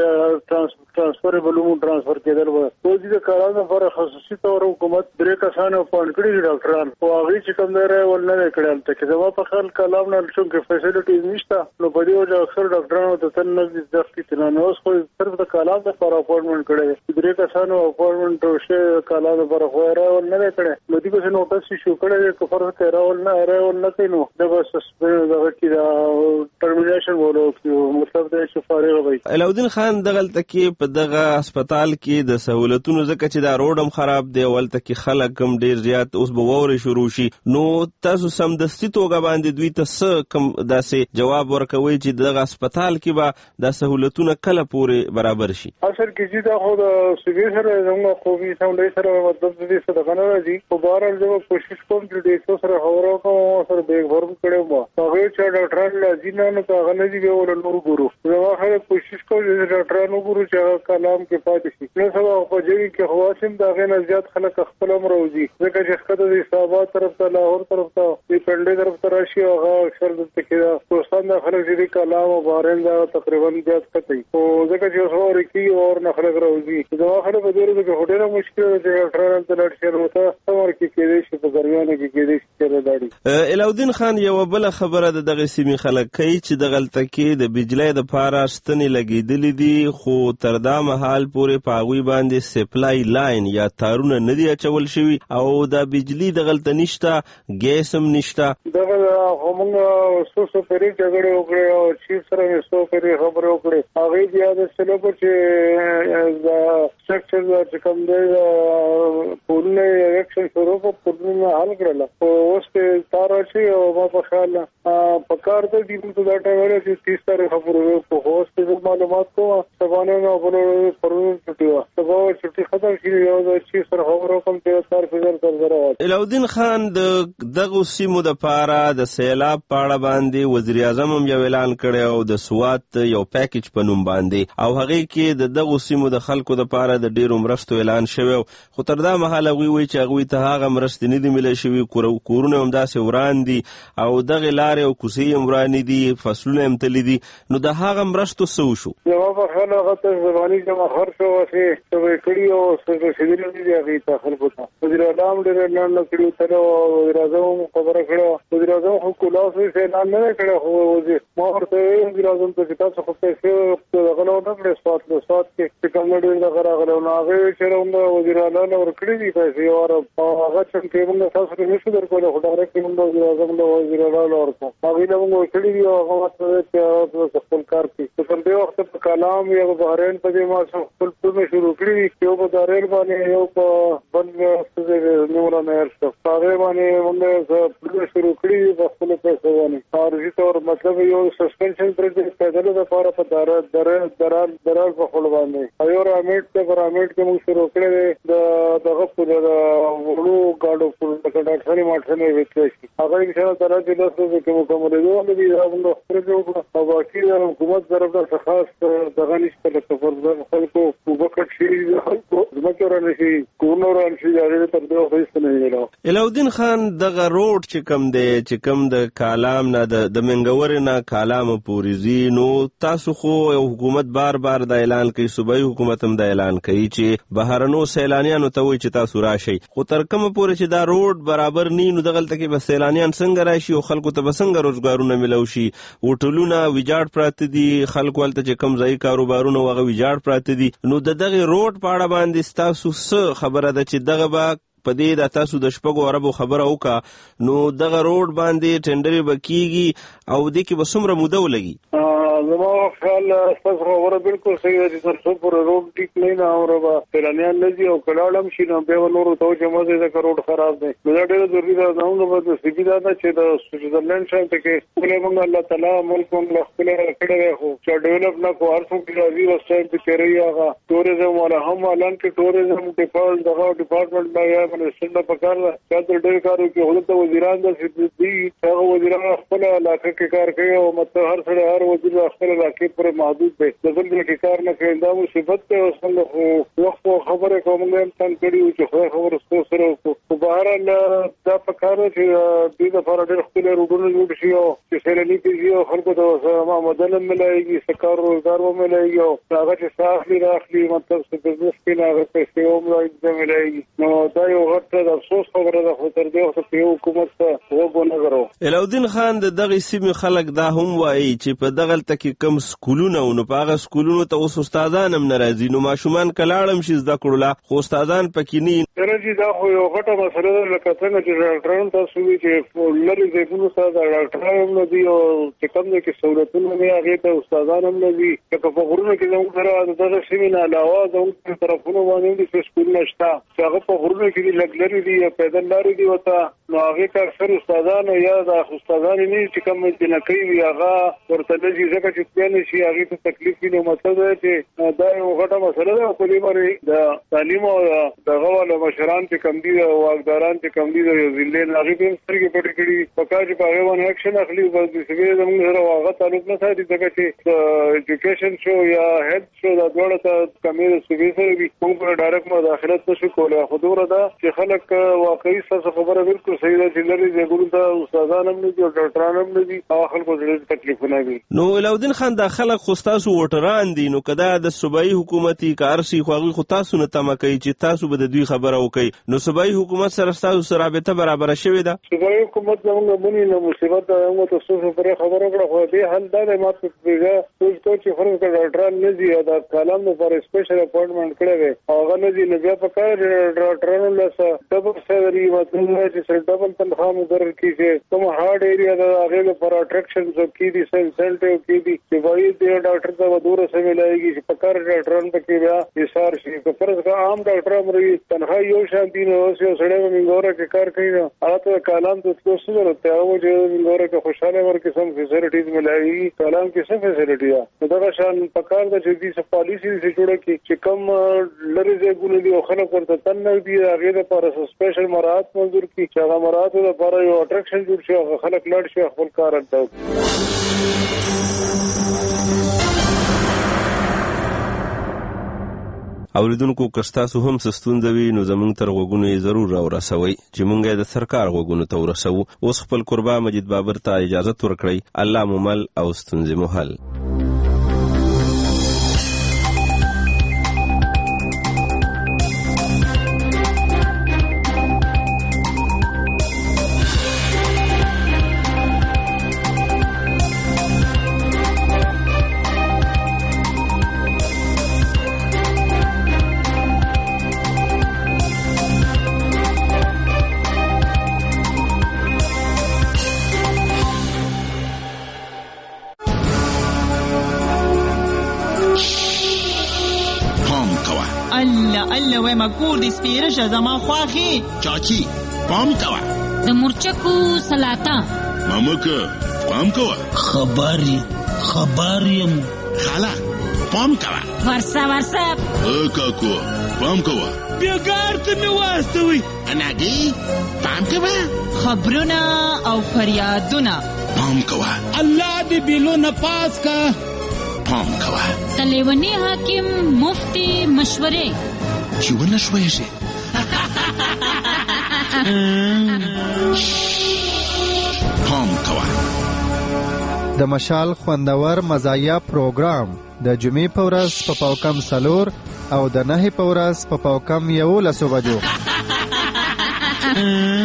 د ټرانسفر بلوم ټرانسفر کېدل و او د کارانو لپاره خصوصي تور حکومت درې کسانو اپوینټ کړی ډاکټران او هغه چې کوم دی ولنه کړل ته چې زما په خپل کلام نه چې فیسیلیټیز نشته نو په دې وجه اکثر ډاکټرانو ته تل نه ځکه چې نه اوس خو صرف د کلام لپاره اپوینټمنٹ کړی درې کسانو اپوینټمنٹ وشه کلام لپاره خو ولنه کړی نو دې کو نوټس شو کړی چې کفر ته راول نه کینو دا بس دغه کې دا ټرمینیشن ولو مطلب دا چې فارغ وي. علاؤالدین خان دغلته کې په دغه هسپتال کې د سہولتونو ځکه چې دا روډ هم خراب دی ولته کې خلک هم ډیر زیات اوس به ووري شروع شي نو تاسو سمدستي توګه باندې دوی ته څه کم داسې جواب ورکوي چې دغه هسپتال کې به د سہولتونو کله پورې برابر شي. اصل کې چې دا خو د سوي سره زموږ قومي اسمبلی سره مطلب دې څه دغه نه راځي په بهر زه کوشش کوم چې دې سره خبرو کوم سره به ورم کړم هغه چې ډاکټر لازم نه هغه نه دی ول نور ګورو زه هغه کوشش کوم چې ډاکټرانو ګورو چې کلام کې پاتې شي نو سبا په جوړی کې خواسم دا غنه زیات خلک خپل امر وځي ځکه چې خدای د حسابات طرف ته لاهور طرف ته د پندې طرف ته راشي هغه اکثر د تکیدا پاکستان د خلک چې کلام او بارین دا تقریبا زیات کتي او ځکه چې اوس ورکی او نه خلک راوځي دا خلک په ډیره کې هډره مشکل دی ډاکټرانو ته لړ شي وته څومره کې کېږي چې په ګرمیانو کې کېږي چې راځي. علاؤالدین خان یو بل خبره دغه سیمې خلک کوي چې دغلته کې د بجلی د پاره ستنې لګېدلې دي خو تر دا مهال پورې په هغوی باندې سپلای لاین یا تارونه نه دي اچول شوي او دا بجلی دغلته نشته ګیس هم نشته. دغه موږ څو پرې جګړې وکړې او چیف سره مې څو پرې خبرې وکړې هغوی بیا د سلوکو چې د سټرکچر چې کوم دی پورونه اکشن شروع کو پورونه حل کړل او اوس په تار شي او ما په خیال په کار ته دې په دا ټاوله چې 30 تاریخ خبرو په اوس په معلومات کو سبانه نو بلو پرون چټیوا سبا چټي ختم شي یو د چیف سره خبرو کوم ته تار فزر تر درو. علاؤالدین خان دغه سیمو د پاره د سیلاب پاړه باندې وزیر اعظم هم یو اعلان کړی او د سوات یو پیکیج په نوم باندې او هغه کې دغه سیمو د خلکو د پاره د ډیرو مرستو اعلان شوی خو تر دا مهاله وی چې هغه ته هغه مرستې نه دي ملي شوی کورونه هم داسې وران دي او دغه لارې او کوڅې هم وران دي فصلونه هم تللي دي نو د هغه مرستو څه وشو؟ جواب خل هغه ته زبانی جمع خرڅ واسه څه کړی او څه شګری دي هغه ته خلکو ته وزیر اعظم ډېر نه کړی تر وزیر اعظم خبره کړو وزیر اعظم خو کلاس یې اعلان نه کړو خو وزیر مورته وزیر اعظم ته تاسو خو پیسې غلو نه کړې سوات کې کوم ډېر د غراغلو نه هغه چې وزیر اعظم ورکړي دي پیسې او هغه چې موږ تاسو ته نشو درکول ډایرکټ موږ اعظم له وزیر اعلی ورته هغه له موږ کړي دی او هغه ته خپل کار کوي تر دې وخت په کلام یو بحرین په دې ما خپل ټول شروع کړی یو په داریر باندې یو په بل څه نور نه ارسته هغه باندې موږ ټول شروع کړی په خپل پیسې باندې خارجي تور مطلب یو سسپنشن پروجیکټ پیدل د لپاره په درال په خپل باندې یو رامیټ ته رامیټ کې موږ شروع کړی دغه په ورو گاډو په ډاکټري ماټنه وکړي هغه ان شاء الله تعالی د تاسو کې مکمل دی او موږ خپل او باقي حکومت طرف ته خاص دغه نشته د خلکو وبکټ شي خلکو زمکه رانشي کورنور رانشي دا تر دغه هیڅ نه ویلو علاؤالدین خان دغه روډ چې کم د کالام نه د منګور نه کالام پوریزي نو تاسو خو حکومت بار د اعلان کوي صوبایي حکومت هم د اعلان کوي چې بهرنو سیلانیانو ته وایي چې تاسو راشي خو تر کومه پورې چې دا روډ برابر ني نو دغلته کې به سیلانیان څنګه راشي او خلکو ته به څنګه روزګارونه ملو شي هوټلونه ویجاړ پراته دي خلکو ولته چې کم ځای کاروبارونه وغه ویجاړ پراته دي نو دغه روډ په اړه باندې تاسو څه خبره ده چې دغه با په دې د تاسو د شپږو عربو خبره وکا نو دغه روډ باندې ټندرې بکیږي او د کې به څومره موده ولګي زما خیال تاسو خبره بالکل صحیح ده چې تر څو پر روډ ټیک نه نه اوربا سیلانیان لږی او کلاړم شي نو به نور ته چې مزه د روډ خراب دی نو دا ډېر ضروري ده نو په سپیډ ده چې د سویټزرلند شان ته کې ټول موږ الله تعالی ملک موږ خپل کړی خو چې ډیولپ نه کو ارڅو کې راځي وسایل په کېری هغه ټوریزم ولا هم اعلان کې ټوریزم ډپارټمنټ دا یا منسټر په کار ده چې ډېر کارو کې هغه وزیران د دي هغه وزیران خپل علاقې کې کار کوي او مته هر سره هر وزیر خپل علاقې پر محدود دی د بل کې کار نه کوي دا مصیبت ته وسنګ وخت خبره کوم نه تم کړی چې خبره سره په بهر دا په کار چې د لپاره ډېر خپل روډونه جوړ شي او چې سیلانی کې خلکو ته ما مدل ملایږي سکار روزګار و ملایږي او هغه چې صاحب راخلي مطلب چې بزنس کې نه هغه پیسې هم ملایږي نو دا یو غټ افسوس خبره ده خو تر دې وخت په حکومت ته وګونه غرو علاؤالدین خان دغه سیمې خلک دا هم وایي چې په دغه کې کم سکولونه نو په هغه سکولونو ته اوس استادان هم ناراضي نو ماشومان کلاړم شي زده کړل خو استادان پکې نه درجه دا خو یو غټه مسله ده لکه څنګه چې ډاکټرانو تاسو وی چې لری زیګونو سره ډاکټرانو نه دي او چې کوم کې سہولتونه نه هغه ته استادان هم نه دي چې په غرونو کې زموږ سره دغه سیمه نه علاوه زموږ طرفونو باندې د سکولونه شته چې هغه په غرونو کې لګلري دي یا پیدل لاري دي وته نو هغه ته اکثر استادان یا د استادان نه چې کوم چې نه کوي هغه ورته لږی ځکه چې پلان شي هغه ته تکلیف نه مطلب دی چې دا یو غټه مسله ده په دې باندې د تعلیم او دغه ول مشران چې کم دي او واقداران چې کم دي یو ځلې هغه په سترګې پټ کړي په کار په هغه باندې اکشن اخلي او د سوي زموږ سره هغه تعلق نه ساتي ځکه چې ایجوکیشن شو یا هیلث شو دا ډول ته کمې سوي سره وي کوم پر ډایرکټ مداخلت نشو کولای خو دوره ده چې خلک واقعي څه خبره بالکل صحیح ده چې لري زګورو ته استادان هم نه دي او ډاکټران هم نه دي او خلکو ډېر تکلیفونه دي نو علاؤالدین خان دا خلک خو تاسو ووټران دي نو کدا د صوبایي حکومتي کارسي خو هغه خو تاسو نه تمه کوي چې تاسو به د دوی خبره وکړي نو صوبایي حکومت سره تاسو سره رابطه برابر شوې ده صوبایي حکومت زموږ باندې نو مصیبت ده موږ تاسو سره خبره کړو خو دې حل دا نه ماته پیګه څه چې فرض کړه ډاکټران نه دي دا کالم لپاره سپیشل اپاینټمنټ کړی هغه نه دي نه بیا په کار ډاکټرانو له ډبل سیلري مطلب چې ډبل تنخواه مقرر کیږي کوم هارد ایریا دا هغه لپاره اټریکشن کې دي سنسنټیو کې دي چې وایي د ډاکټر ته ودوره سم ملایږي چې په کار ډاکټرانو پکې بیا ایثار شي په فرض کا عام ډاکټر امري تنخواه یو شان دي نو اوسه سړی منګوره کې کار کوي نو هغه ته کالم ته څه ضرورت دی هغه چې منګوره کې خوشاله ورکه سم فیسیلیټیز ملایږي کالم کې څه فیسیلیټي ده دا شان په کار د چې دې څه پالیسی دې جوړه کی چې کم لری زګونه دي او خلک ورته تن نه دي هغه لپاره سپیشل مراحت منظور کی چې هغه مراحت لپاره یو اټریکشن جوړ شي او خلک لړ شي خپل کار انداو اوریدونکو کستاسو هم سستوندوي نو زمونږ تر غوګونو یې ضرور راورسوي چې مونږ د سرکار غوګونو ته ورسوو اوس خپل قربا مجید بابر ته اجازه ورکړئ الله مو مل او ستونزې مو حل الله وایم کور دې سپیره شه زما خواخې چاچی پام کوه د مرچکو سلاته مامکه پام کوه خبر یم خاله پام کوه ورسه کاکو پام کوه بیګار ته مې واستوي اناګي پام کوه خبرونه او فریادونه پام کوه الله دې بیلو نه پاس کا پام کوه کلیونی حاکم مفتی مشورې چې ونه شوي شي پام کوه د مشال خوندور مزایا پروګرام د جمعې په ورځ په پاوکم 4 او د 9 په ورځ په پاوکم 11 بجو